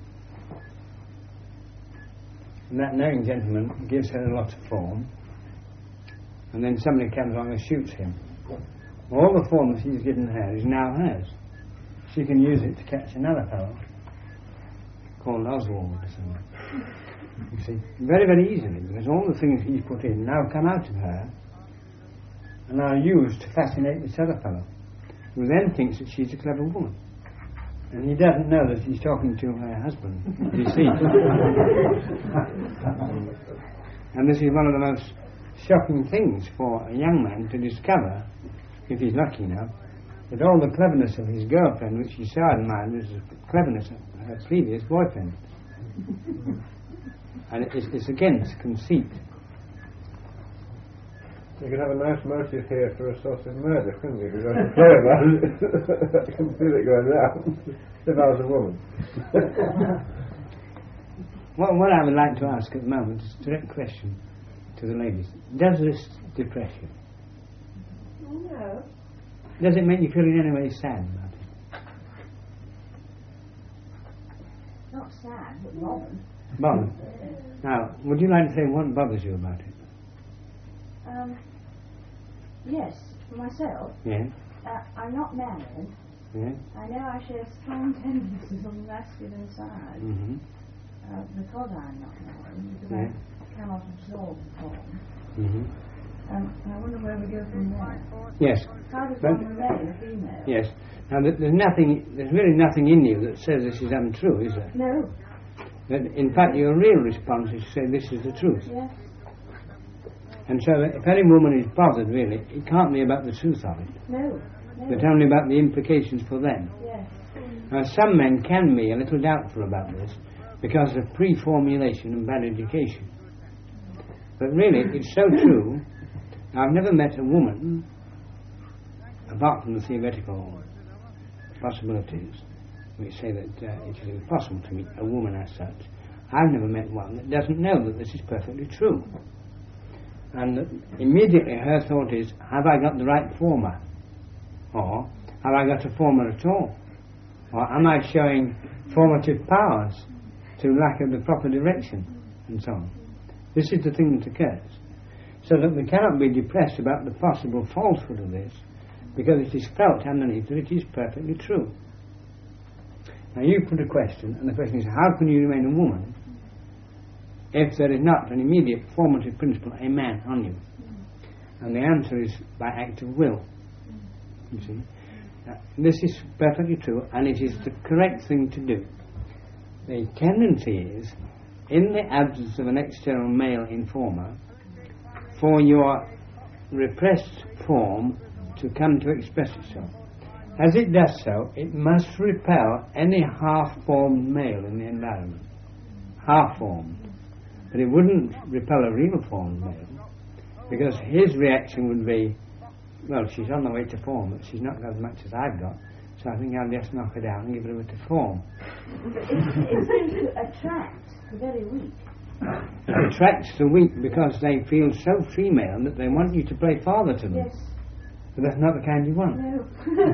and that knowing gentleman gives her a lot of form, and then somebody comes along and shoots him, all the form that he's given her is now hers. She can use it to catch another fellow called Oswald or something. You see, very, very easily, because all the things he's put in now come out of her and are used to fascinate this other fellow, who then thinks that she's a clever woman. And he doesn't know that he's talking to her husband, you see. And this is one of the most shocking things for a young man to discover, if he's lucky enough, that all the cleverness of his girlfriend, which he so admired, was the cleverness of her previous boyfriend. And it's, it's against conceit. You could have a nice motive here for a sort of murder, couldn't you? Because I can play about it. I can feel it going round. If I was a woman. Well, what I would like to ask at the moment is a direct question to the ladies. Does this depress you? No. Does it make you feel in any way sad about it? Not sad, but bothered. Bothered. Now, would you like to say what bothers you about it? Um, yes, for myself, Yeah. uh, I'm not married. Yeah. I know I share strong tendencies on the masculine side Mm-hmm. uh, because I'm not married, because Yeah. I cannot absorb the form. Mm-hmm. Um, I wonder where we go from there. Yes. How does But- one remain a female? Yes. Now, th- there's nothing. There's really nothing in you that says this is untrue, is there? No. That in fact, your real response is to say this is the truth. Yes. And so, that if any woman is bothered, really, it can't be about the truth of it, No. No. but only about the implications for them. Yes. Now, some men can be a little doubtful about this because of pre-formulation and bad education. But really, it's so true. I've never met a woman, apart from the theoretical possibilities, which say that uh, it is impossible to meet a woman as such. I've never met one that doesn't know that this is perfectly true. And that immediately her thought is, have I got the right former? Or, have I got a former at all? Or am I showing formative powers through lack of the proper direction? And so on. This is the thing that occurs. So that we cannot be depressed about the possible falsehood of this, because it is felt underneath that it is perfectly true. Now you put a question, and the question is, how can you remain a woman if there is not an immediate formative principle, a man, on you? And the answer is by act of will, you see. Uh, this is perfectly true, and it is the correct thing to do. The tendency is, in the absence of an external male informer, for your repressed form to come to express itself. As it does so, it must repel any half-formed male in the environment. Half-formed. But it wouldn't repel a real formed male, because his reaction would be, well, she's on the way to form, but she's not got as much as I've got, so I think I'll just knock her down and give her a bit of form. It, it seems to attract the very weak. It attracts the weak because they feel so female that they want you to play father to them. Yes. But that's not the kind you want. No.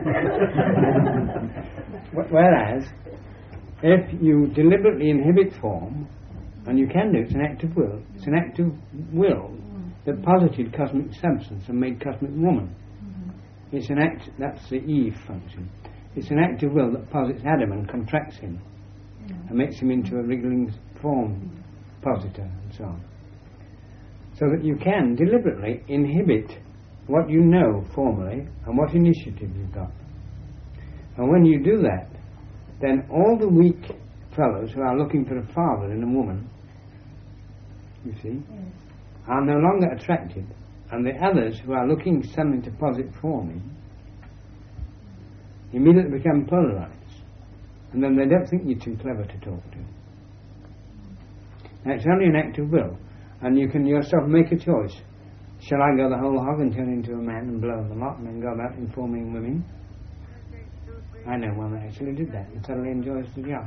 Wh- Whereas, if you deliberately inhibit form, and you can do, it's an act of will, it's an act of will that posited cosmic substance and made cosmic woman. Mm-hmm. It's an act, that's the Eve function. It's an act of will that posits Adam and contracts him and makes him into a wriggling form positor and so on. So that you can deliberately inhibit what you know formally and what initiative you've got. And when you do that, then all the weak fellows who are looking for a father in a woman, you see, Yes. are no longer attracted, and the others who are looking for something to posit for me immediately become polarized, and then they don't think you're too clever to talk to. Now, it's only an act of will, and you can yourself make a choice. Shall I go the whole hog and turn into a man and blow the lot and then go about informing women? I know one that actually did that and thoroughly enjoys the job.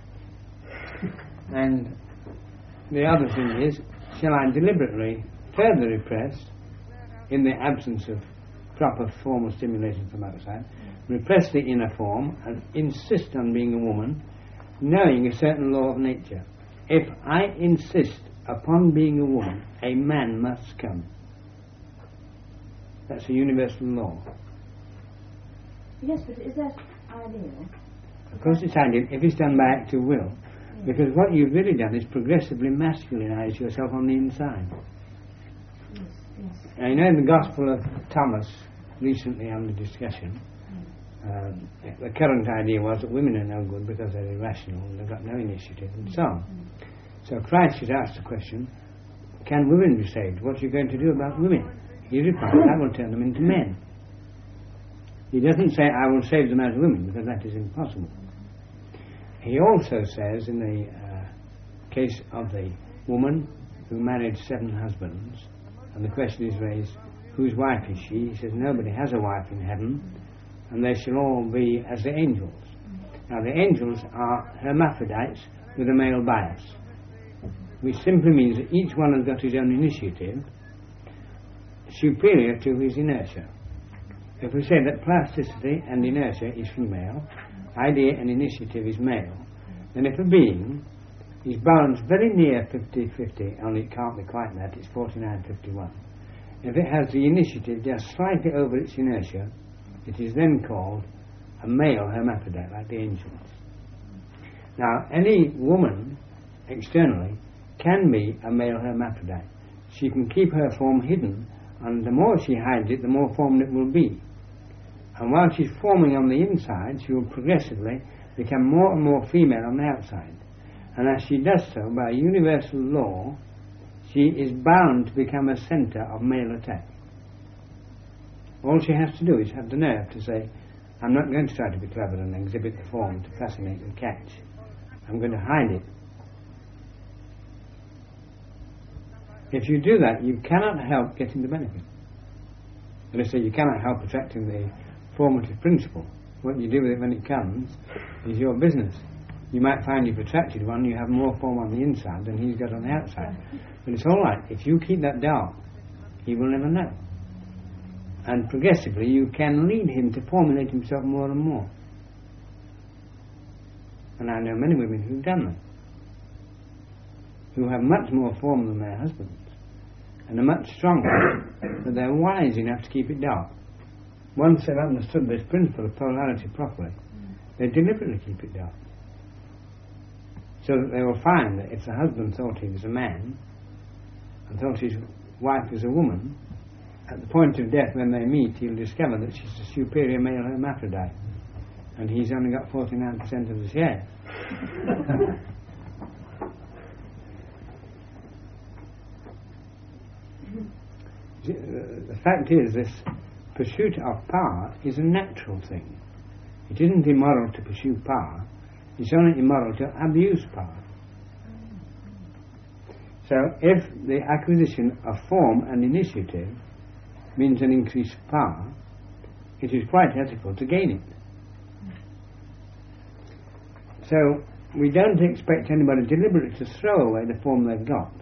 And the other thing is, shall I deliberately further repress, in the absence of proper formal stimulation from outside, repress the inner form and insist on being a woman, knowing a certain law of nature. If I insist upon being a woman, a man must come. That's a universal law. Yes, but is that ideal? Of course it's ideal if it's done by active will, Yes. because what you've really done is progressively masculinize yourself on the inside. Yes, yes. Now, you know, in the Gospel of Thomas, recently under discussion, um, the current idea was that women are no good because they're irrational and they've got no initiative and so on. So Christ has asked the question, can women be saved? What are you going to do about women? He replied, I will turn them into men. He doesn't say, I will save them as women, because that is impossible. He also says, in the uh, case of the woman who married seven husbands, and the question is raised, whose wife is she? He says, nobody has a wife in heaven, and they shall all be as the angels. Now, the angels are hermaphrodites with a male bias, which simply means that each one has got his own initiative, superior to his inertia. If we say that plasticity and inertia is female, idea and initiative is male, then if a being is balanced very near fifty-fifty, only it can't be quite that, it's forty-nine fifty-one, if it has the initiative just slightly over its inertia, it is then called a male hermaphrodite, like the angels. Now, any woman, externally, can be a male hermaphrodite. She can keep her form hidden, and the more she hides it, the more formed it will be. And while she's forming on the inside, she will progressively become more and more female on the outside. And as she does so, by a universal law, she is bound to become a centre of male attack. All she has to do is have the nerve to say, I'm not going to try to be clever and exhibit the form to fascinate and catch. I'm going to hide it. If you do that, you cannot help getting the benefit. And I say you cannot help attracting the formative principle. What you do with it when it comes is your business. You might find you've attracted one, you have more form on the inside than he's got on the outside. But it's all right. If you keep that dark, he will never know. And progressively you can lead him to formulate himself more and more. And I know many women who've done that, who have much more form than their husbands, and are much stronger, but they're wise enough to keep it dark. Once they've understood this principle of polarity properly, they deliberately keep it dark. So that they will find that if the husband thought he was a man, and thought his wife was a woman, at the point of death when they meet, he'll discover that she's a superior male hermaphrodite, and he's only got forty-nine percent of the share. The fact is, this pursuit of power is a natural thing. It isn't immoral to pursue power, it's only immoral to abuse power. So if the acquisition of form and initiative means an increase of power, it is quite ethical to gain it. So we don't expect anybody deliberately to throw away the form they've got.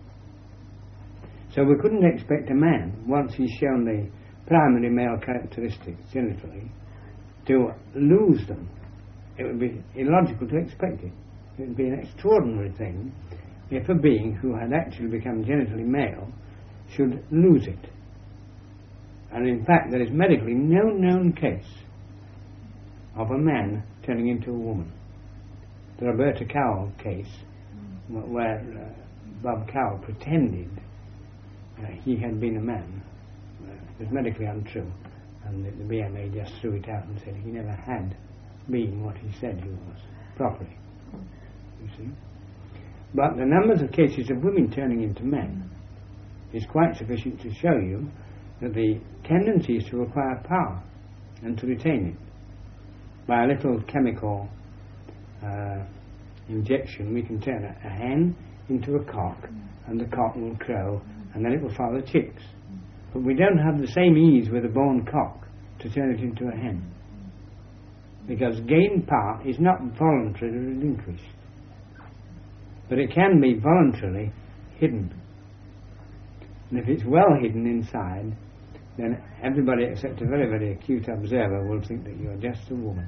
So we couldn't expect a man, once he's shown the primary male characteristics genitally, to lose them. It would be illogical to expect it. It would be an extraordinary thing if a being who had actually become genitally male should lose it. And in fact, there is medically no known case of a man turning into a woman. The Roberta Cowell case, where uh, Bob Cowell pretended uh, he had been a man, uh, was medically untrue, and the, the B M A just threw it out and said he never had been what he said he was, properly, you see. But the numbers of cases of women turning into men is quite sufficient to show you that the tendency is to acquire power and to retain it. By a little chemical uh, injection, we can turn a, a hen into a cock, and the cock will crow, and then it will father chicks. But we don't have the same ease with a born cock to turn it into a hen, because gained power is not voluntarily relinquished, but it can be voluntarily hidden. And if it's well hidden inside, then everybody except a very, very acute observer will think that you're just a woman.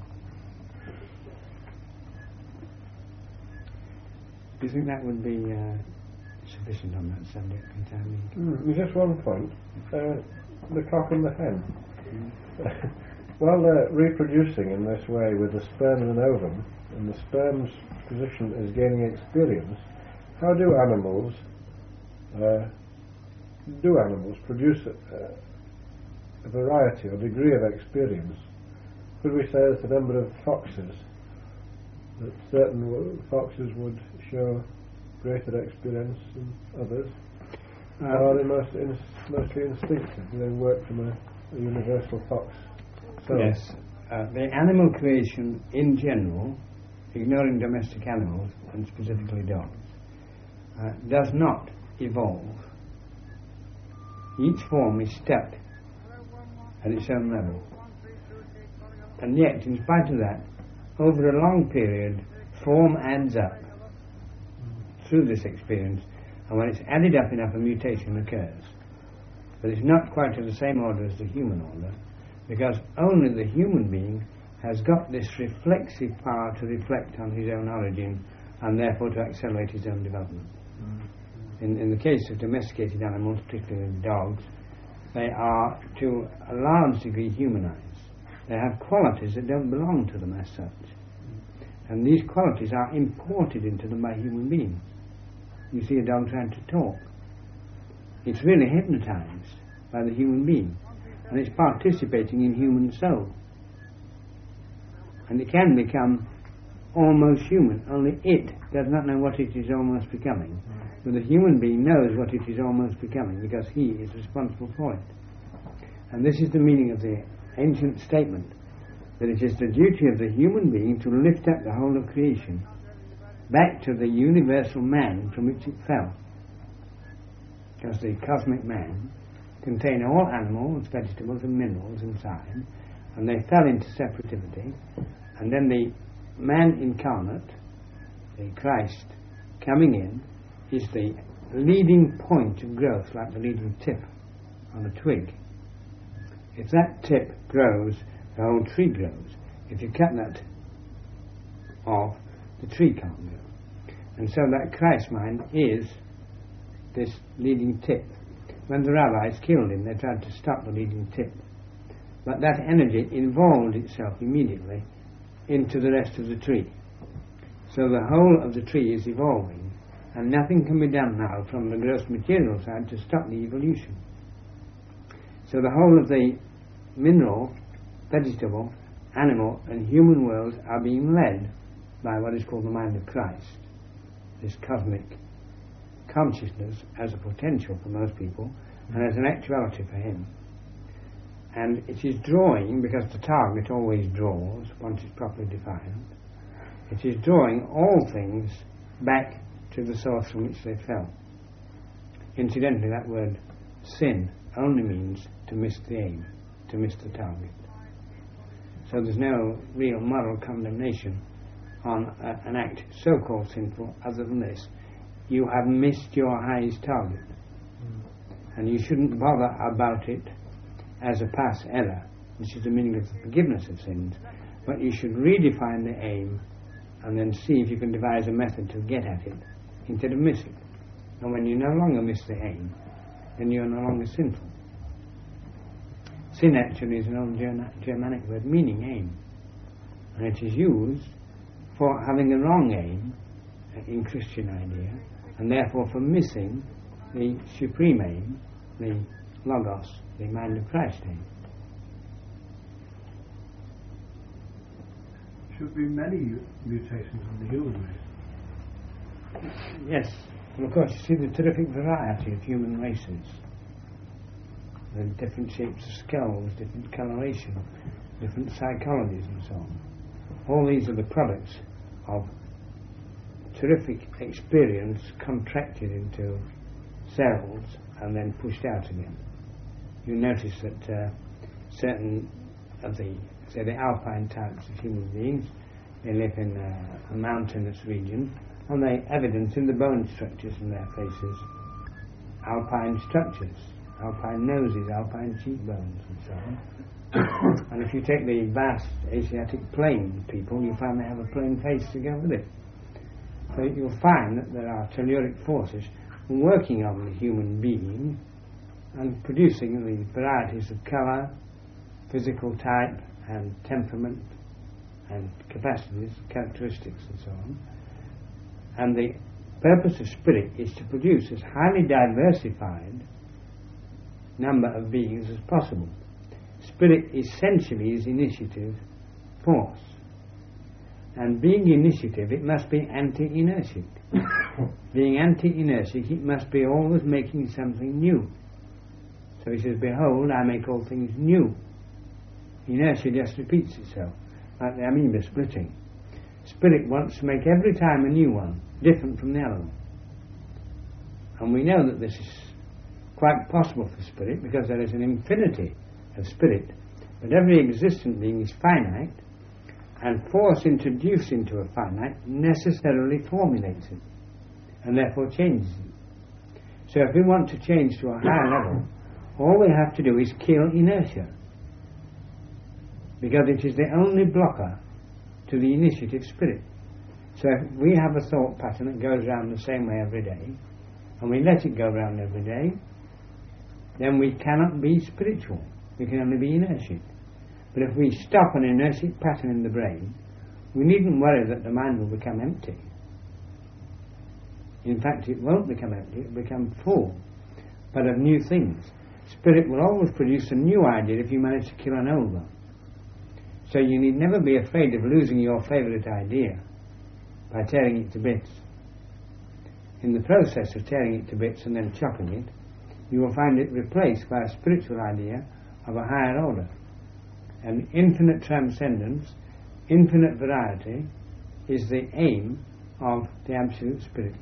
Do you think that would be uh, sufficient on that subject in time? Mm, just one point. Uh, the cock and the hen. Mm. While they're reproducing in this way with the sperm and an ovum, and the sperm's position is gaining experience, how do animals uh, do animals produce a, a variety or degree of experience? Could we say that a number of foxes, that certain w- foxes would show greater experience than others? Uh, or are they most in, mostly instinctive? Do they work from a, a universal fox? So yes. Uh, the animal creation in general, ignoring domestic animals and specifically dogs, uh, does not evolve. Each form is stuck at its own level. And yet, in spite of that, over a long period, form adds up through this experience, and when it's added up enough, a mutation occurs. But it's not quite of the same order as the human order, because only the human being has got this reflexive power to reflect on his own origin and therefore to accelerate his own development. Mm-hmm. In, in the case of domesticated animals, particularly dogs, they are to a large degree humanized. They have qualities that don't belong to them as such. Mm-hmm. And these qualities are imported into them by human beings. You see a dog trying to talk. It's really hypnotized by the human being, and it's participating in human soul. And it can become almost human, only it does not know what it is almost becoming. But the human being knows what it is almost becoming, because he is responsible for it. And this is the meaning of the ancient statement, that it is the duty of the human being to lift up the whole of creation back to the universal man from which it fell. Because the cosmic man contained all animals, vegetables and minerals inside, and they fell into separativity, and then the man incarnate, the Christ, coming in, is the leading point of growth, like the leading tip on a twig. If that tip grows, the whole tree grows. If you cut that off, the tree can't grow. And so that Christ mind is this leading tip. When the rabbis killed him, they tried to stop the leading tip. But that energy involved itself immediately into the rest of the tree. So the whole of the tree is evolving, and nothing can be done now from the gross material side to stop the evolution. So the whole of the mineral, vegetable, animal and human worlds are being led by what is called the mind of Christ, this cosmic consciousness as a potential for most people and as an actuality for him. And it is drawing, because the target always draws once it's properly defined, it is drawing all things back to the source from which they fell. Incidentally, that word sin only means to miss the aim, to miss the target. So there's no real moral condemnation on a, an act so-called sinful other than this: you have missed your highest target, and you shouldn't bother about it as a past error, which is the meaning of the forgiveness of sins, but you should redefine the aim and then see if you can devise a method to get at it instead of miss it. And when you no longer miss the aim, then you are no longer sinful. Sin actually is an old Germanic word meaning aim, and it is used for having a wrong aim in Christian idea, and therefore for missing the supreme aim, the Logos, the mind of Christ aim. Should be many mutations in the human race. Yes, well, of course, you see the terrific variety of human races. The different shapes of skulls, different coloration, different psychologies and so on. All these are the products of terrific experience contracted into cells and then pushed out again. You notice that uh, certain of the, say, the alpine types of human beings, they live in uh, a mountainous region, and they evidence in the bone structures in their faces alpine structures, alpine noses, alpine cheekbones and so on. And if you take the vast Asiatic plain people, you find they have a plain face to go with it. So you'll find that there are telluric forces working on the human being and producing the varieties of colour, physical type and temperament and capacities, characteristics and so on. And the purpose of spirit is to produce as highly diversified number of beings as possible. Spirit essentially is initiative force, and being initiative, it must be anti-inertic. Being anti-inertic, it must be always making something new. So he says, behold, I make all things new. Inertia just repeats itself, like the amoeba splitting. Spirit wants to make every time a new one, different from the other one. And we know that this is quite possible for spirit, because there is an infinity of spirit, but every existent being is finite, and force introduced into a finite necessarily formulates it, and therefore changes it. So if we want to change to a higher level, all we have to do is kill inertia, because it is the only blocker to the initiative spirit. So if we have a thought pattern that goes round the same way every day, and we let it go round every day, then we cannot be spiritual. We can only be inertic. But if we stop an inertic pattern in the brain, we needn't worry that the mind will become empty. In fact, it won't become empty, it will become full, but of new things. Spirit will always produce a new idea if you manage to kill an old one. So you need never be afraid of losing your favourite idea by tearing it to bits. In the process of tearing it to bits and then chopping it, you will find it replaced by a spiritual idea of a higher order. And infinite transcendence, infinite variety, is the aim of the Absolute Spirit.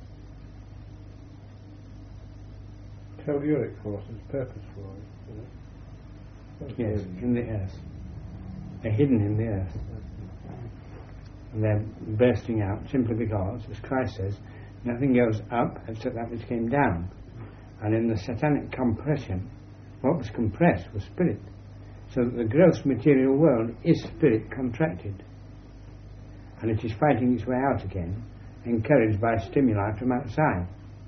Telluric forces, purposeful. You know? Yes, in the earth. They're hidden in the earth. And they're bursting out simply because, as Christ says, nothing goes up except that which came down. And in the satanic compression, what was compressed was spirit. So that the gross material world is spirit contracted. And it is fighting its way out again, encouraged by stimuli from outside.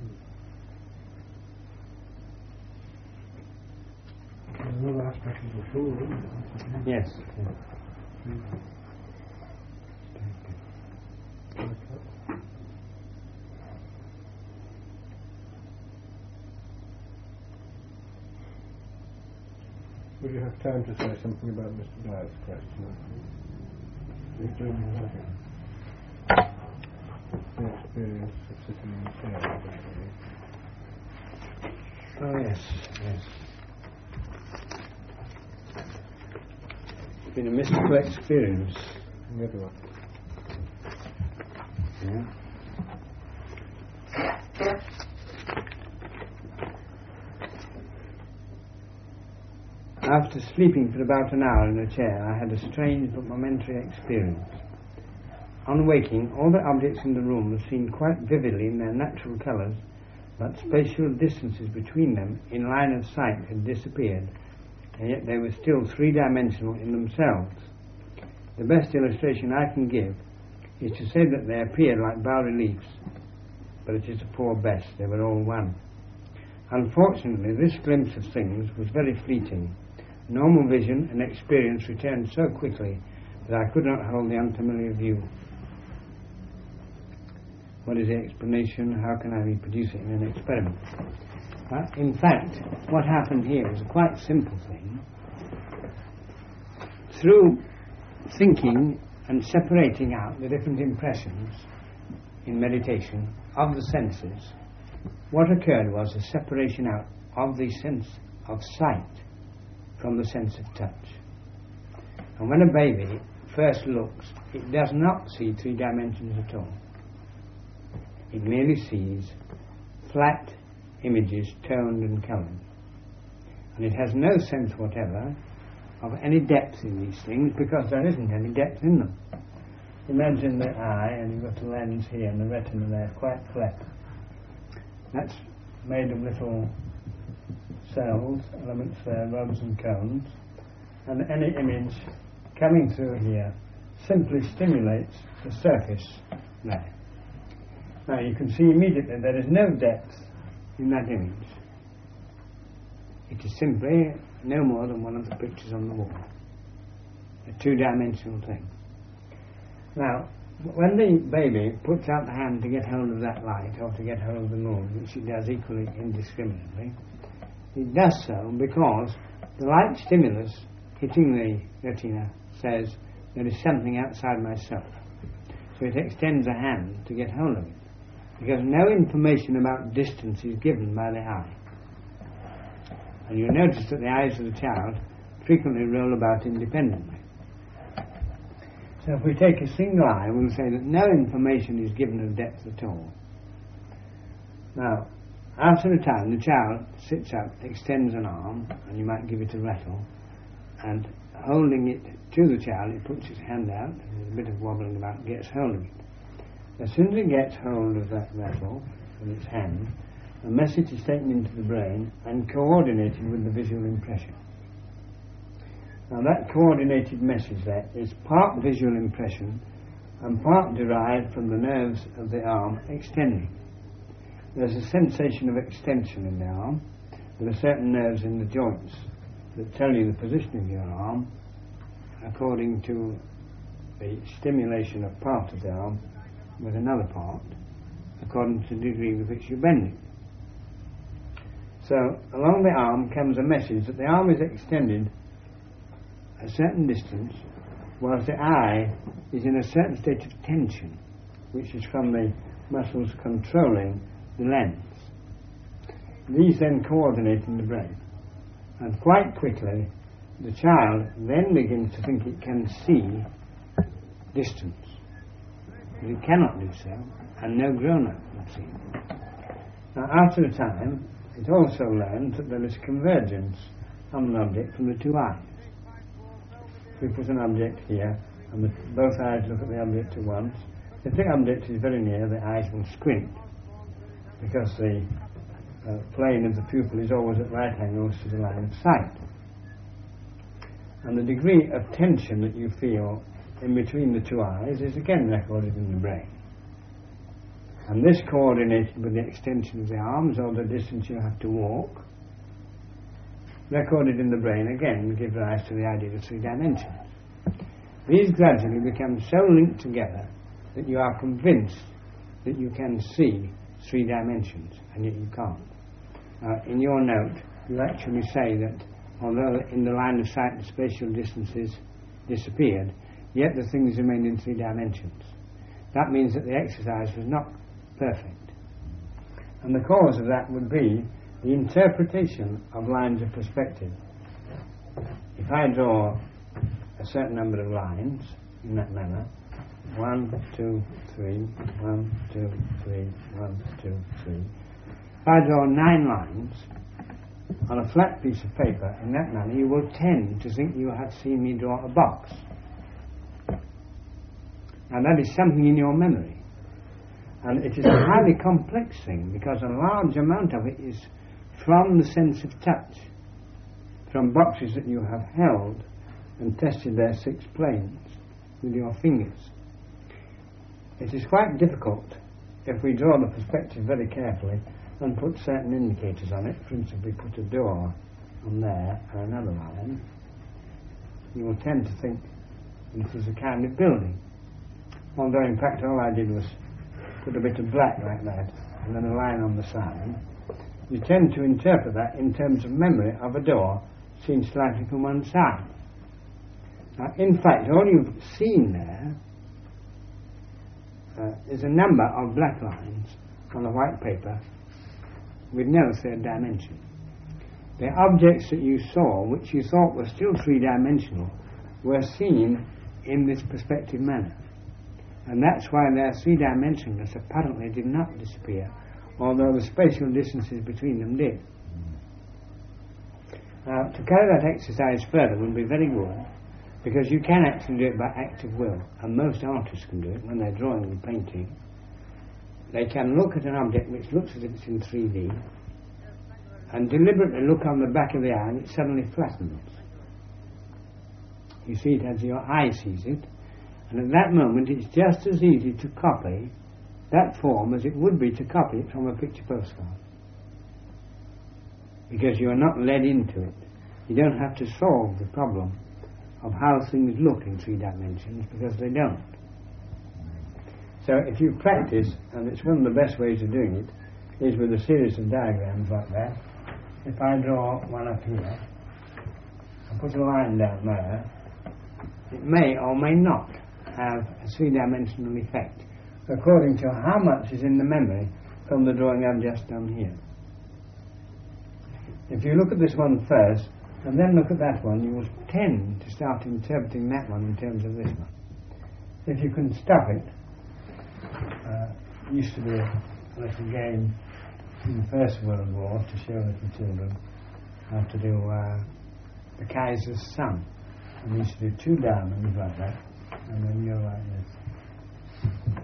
Another aspect of the soul, isn't it? Yes. yes. Would you have time to say something about Mister Blythe's question? He's doing nothing. The experience of sitting in the chair. Oh yes, yes. It's been a mystical experience. The other one. Yeah. After sleeping for about an hour in a chair, I had a strange but momentary experience. On waking, all the objects in the room were seen quite vividly in their natural colours, but spatial distances between them in line of sight had disappeared, and yet they were still three-dimensional in themselves. The best illustration I can give is to say that they appeared like bas-reliefs, but it is a poor best, they were all one. Unfortunately, this glimpse of things was very fleeting. Normal vision and experience returned so quickly that I could not hold the unfamiliar view. What is the explanation? How can I reproduce it in an experiment? Uh, in fact, what happened here is a quite simple thing. Through thinking and separating out the different impressions in meditation of the senses, what occurred was a separation out of the sense of sight from the sense of touch. And when a baby first looks, it does not see three dimensions at all. It merely sees flat images, toned and coloured. And it has no sense whatever of any depth in these things, because there isn't any depth in them. Imagine the eye, and you've got a lens here, and the retina there, quite flat. That's made of little cells, elements there, rods and cones, and any image coming through here simply stimulates the surface there. Now you can see immediately there is no depth in that image. It is simply no more than one of the pictures on the wall, a two-dimensional thing. Now, when the baby puts out the hand to get hold of that light or to get hold of the moon, which it does equally indiscriminately, it does so because the light stimulus hitting the retina says there is something outside myself. So it extends a hand to get hold of it, because no information about distance is given by the eye. And you'll notice that the eyes of the child frequently roll about independently. So if we take a single eye, we'll say that no information is given of depth at all. Now, after a time, the child sits up, extends an arm, and you might give it a rattle, and holding it to the child, it puts its hand out, there's a bit of wobbling about, gets hold of it. As soon as it gets hold of that rattle with its hand, a message is taken into the brain and coordinated with the visual impression. Now that coordinated message there is part visual impression and part derived from the nerves of the arm extending. There's a sensation of extension in the arm. There are certain nerves in the joints that tell you the position of your arm according to the stimulation of part of the arm with another part, according to the degree with which you bend it. So along the arm comes a message that the arm is extended a certain distance, whilst the eye is in a certain state of tension, which is from the muscles controlling the lens. These then coordinate in the brain, and quite quickly the child then begins to think it can see distance. But it cannot do so, and no grown-up can see it. Now after a time, it also learns that there is convergence on an object from the two eyes. If we put an object here, and the, both eyes look at the object at once, if the object is very near, the eyes will squint, because the uh, plane of the pupil is always at right angles to the line of sight. And the degree of tension that you feel in between the two eyes is again recorded in the brain. And this coordinated with the extension of the arms or the distance you have to walk, recorded in the brain again gives rise to the idea of three dimensions. These gradually become so linked together that you are convinced that you can see three dimensions, and yet you can't. Uh, in your note, you actually say that although in the line of sight the spatial distances disappeared, yet the things remained in three dimensions. That means that the exercise was not perfect. And the cause of that would be the interpretation of lines of perspective. If I draw a certain number of lines in that manner, one, two, three, one, two, three, one, two, three. If I draw nine lines on a flat piece of paper in that manner, you will tend to think you have seen me draw a box. And that is something in your memory. And it is a highly complex thing, because a large amount of it is from the sense of touch, from boxes that you have held and tested their six planes with your fingers. It is quite difficult, if we draw the perspective very carefully and put certain indicators on it. For instance, we put a door on there and another line, you will tend to think this is a kind of building, although in fact all I did was put a bit of black like that and then a line on the side. You tend to interpret that in terms of memory of a door seen slightly from one side. Now, in fact, all you've seen there uh, is a number of black lines on a white paper with no third dimension. The objects that you saw, which you thought were still three-dimensional, were seen in this perspective manner. And that's why their three-dimensionalness apparently did not disappear, although the spatial distances between them did. Now, to carry that exercise further would be very good, because you can actually do it by active will, and most artists can do it when they're drawing and painting. They can look at an object which looks as if it's in three D, and deliberately look on the back of the eye, and it suddenly flattens. You see it as your eye sees it, and at that moment it's just as easy to copy that form as it would be to copy it from a picture postcard, because you are not led into it. You don't have to solve the problem of how things look in three dimensions, because they don't. So if you practice, and it's one of the best ways of doing it, is with a series of diagrams like that. If I draw one up here, and put a line down there, it may or may not have a three-dimensional effect, according to how much is in the memory from the drawing I've just done here. If you look at this one first, and then look at that one, you will tend to start interpreting that one in terms of this one. If you can stop it, uh, it used to be a little game in the First World War to show little children how to do uh, the Kaiser's son. And you used to do two diamonds like that, and then you're like this.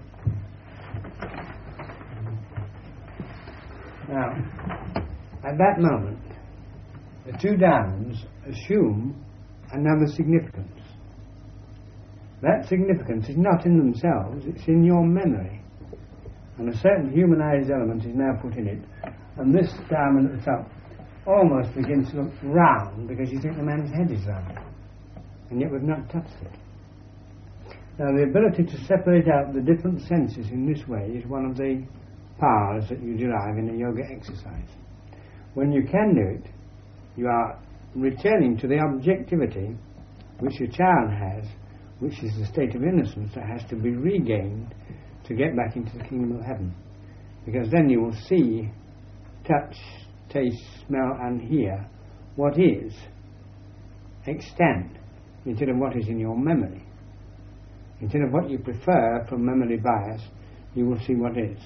Now, at that moment, the two diamonds assume another significance. That significance is not in themselves, it's in your memory. And a certain humanized element is now put in it, and this diamond at the top almost begins to look round because you think the man's head is round, and yet we've not touched it. Now, the ability to separate out the different senses in this way is one of the powers that you derive in a yoga exercise. When you can do it, you are returning to the objectivity which a child has, which is the state of innocence that has to be regained to get back into the kingdom of heaven. Because then you will see, touch, taste, smell and hear what is extant instead of what is in your memory. Instead of what you prefer from memory bias, you will see what is.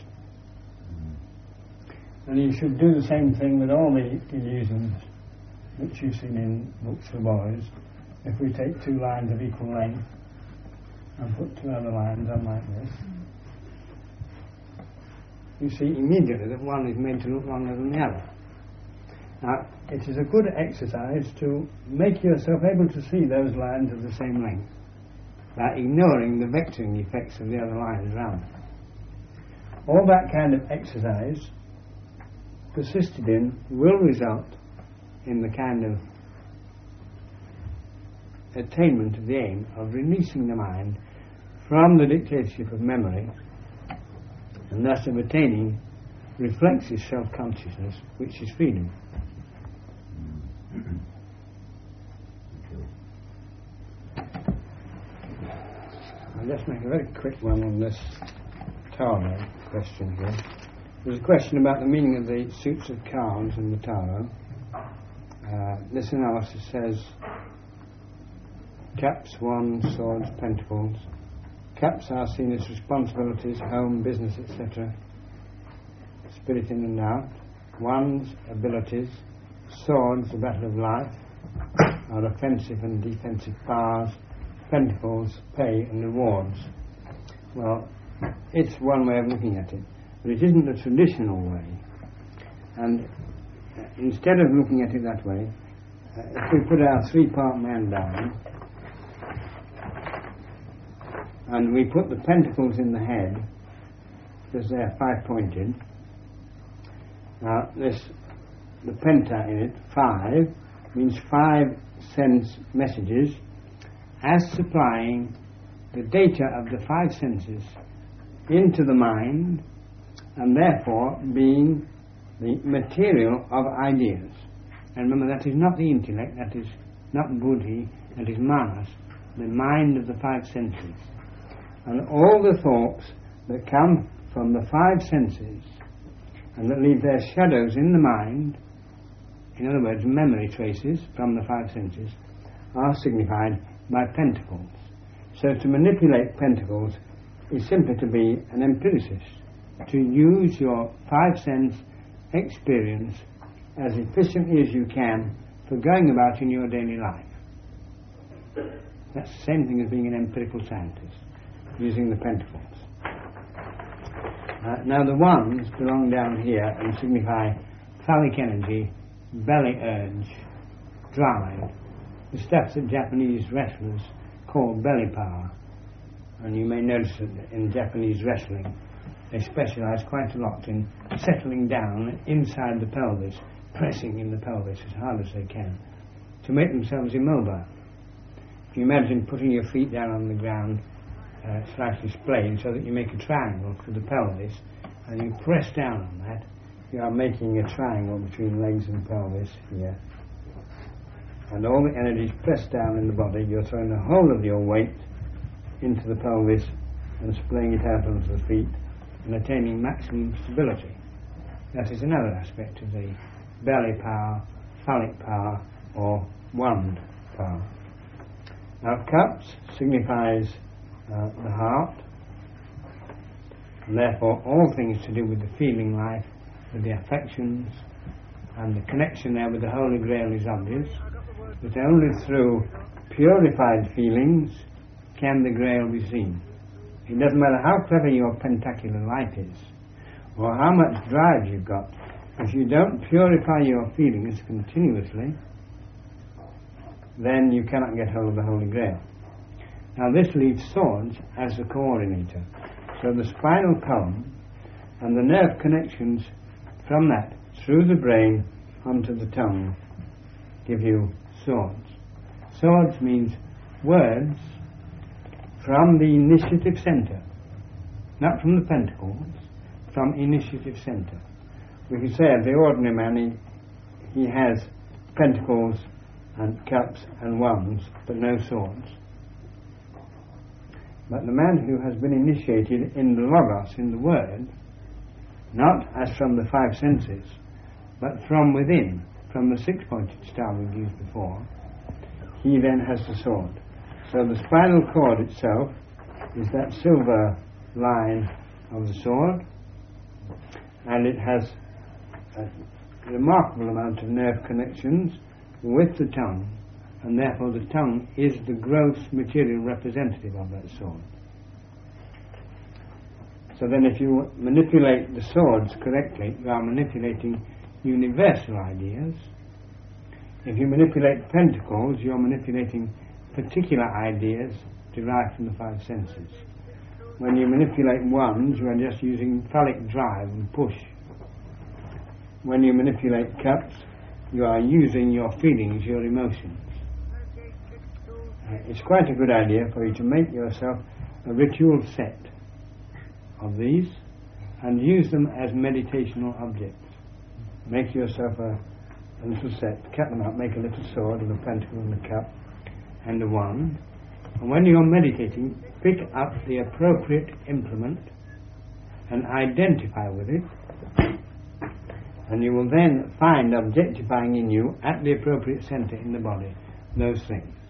And you should do the same thing with all the illusions which you've seen in books for boys. If we take two lines of equal length and put two other lines on like this, you see immediately that one is made to look longer than the other. Now, it is a good exercise to make yourself able to see those lines of the same length by ignoring the vectoring effects of the other lines around them. All that kind of exercise persisted in will result in the kind of attainment of the aim of releasing the mind from the dictatorship of memory, and thus of attaining reflexive self-consciousness, which is freedom. I'll just make a very quick one on this tarot question here. There's a question about the meaning of the suits of cards in the tarot. Uh, this analysis says cups, wands, swords, pentacles. Cups are seen as responsibilities, home, business, et cetera. Spirit in and out. Wands, abilities. Swords, the battle of life, are offensive and defensive powers. Pentacles, pay and rewards. Well, it's one way of looking at it, but it isn't the traditional way. And uh, instead of looking at it that way, uh, if we put our three-part man down, and we put the pentacles in the head, because they're five-pointed, now this, the penta in it, five, means five sense messages, as supplying the data of the five senses into the mind, and therefore being the material of ideas. And remember, that is not the intellect, that is not buddhi, that is manas, the mind of the five senses. And all the thoughts that come from the five senses and that leave their shadows in the mind, in other words, memory traces from the five senses, are signified by pentacles. So to manipulate pentacles is simply to be an empiricist, to use your five sense experience as efficiently as you can for going about in your daily life. That's the same thing as being an empirical scientist, using the pentacles. Uh, now the wands belong down here and signify phallic energy, belly urge, drive, the stuff that Japanese wrestlers call belly power. And you may notice that in Japanese wrestling they specialise quite a lot in settling down inside the pelvis, pressing in the pelvis as hard as they can to make themselves immobile. If you imagine putting your feet down on the ground uh, slightly splayed so that you make a triangle for the pelvis, and you press down on that, you are making a triangle between legs and pelvis here. And all the energy is pressed down in the body. You're throwing the whole of your weight into the pelvis and splaying it out onto the feet and attaining maximum stability. That is another aspect of the belly power, phallic power, or wand power. Now cups signifies uh, the heart, and therefore all things to do with the feeling life, with the affections, and the connection there with the Holy Grail is obvious, that only through purified feelings can the Grail be seen. It doesn't matter how clever your pentacular light is, or how much drive you've got, if you don't purify your feelings continuously, then you cannot get hold of the Holy Grail. Now this leaves swords as the coordinator. So the spinal column and the nerve connections from that through the brain onto the tongue give you swords. Swords means words from the initiative center, not from the pentacles, from initiative center. We can say of the ordinary man, he, he has pentacles and cups and wands, but no swords. But the man who has been initiated in the Logos, in the Word, not as from the five senses, but from within, from the six-pointed star we've used before, he then has the sword. So the spinal cord itself is that silver line of the sword, and it has a remarkable amount of nerve connections with the tongue, and therefore the tongue is the gross material representative of that sword. So then if you manipulate the swords correctly, you are manipulating universal ideas. If you manipulate pentacles, you are manipulating particular ideas derived from the five senses. When you manipulate wands, you are just using phallic drive and push. When you manipulate cups, you are using your feelings, your emotions. Uh, it's quite a good idea for you to make yourself a ritual set of these and use them as meditational objects. Make yourself a, a little set, cut them up, make a little sword of a pentacle and a cup and a wand, And when you're meditating, pick up the appropriate implement and identify with it, and you will then find objectifying in you at the appropriate centre in the body those things.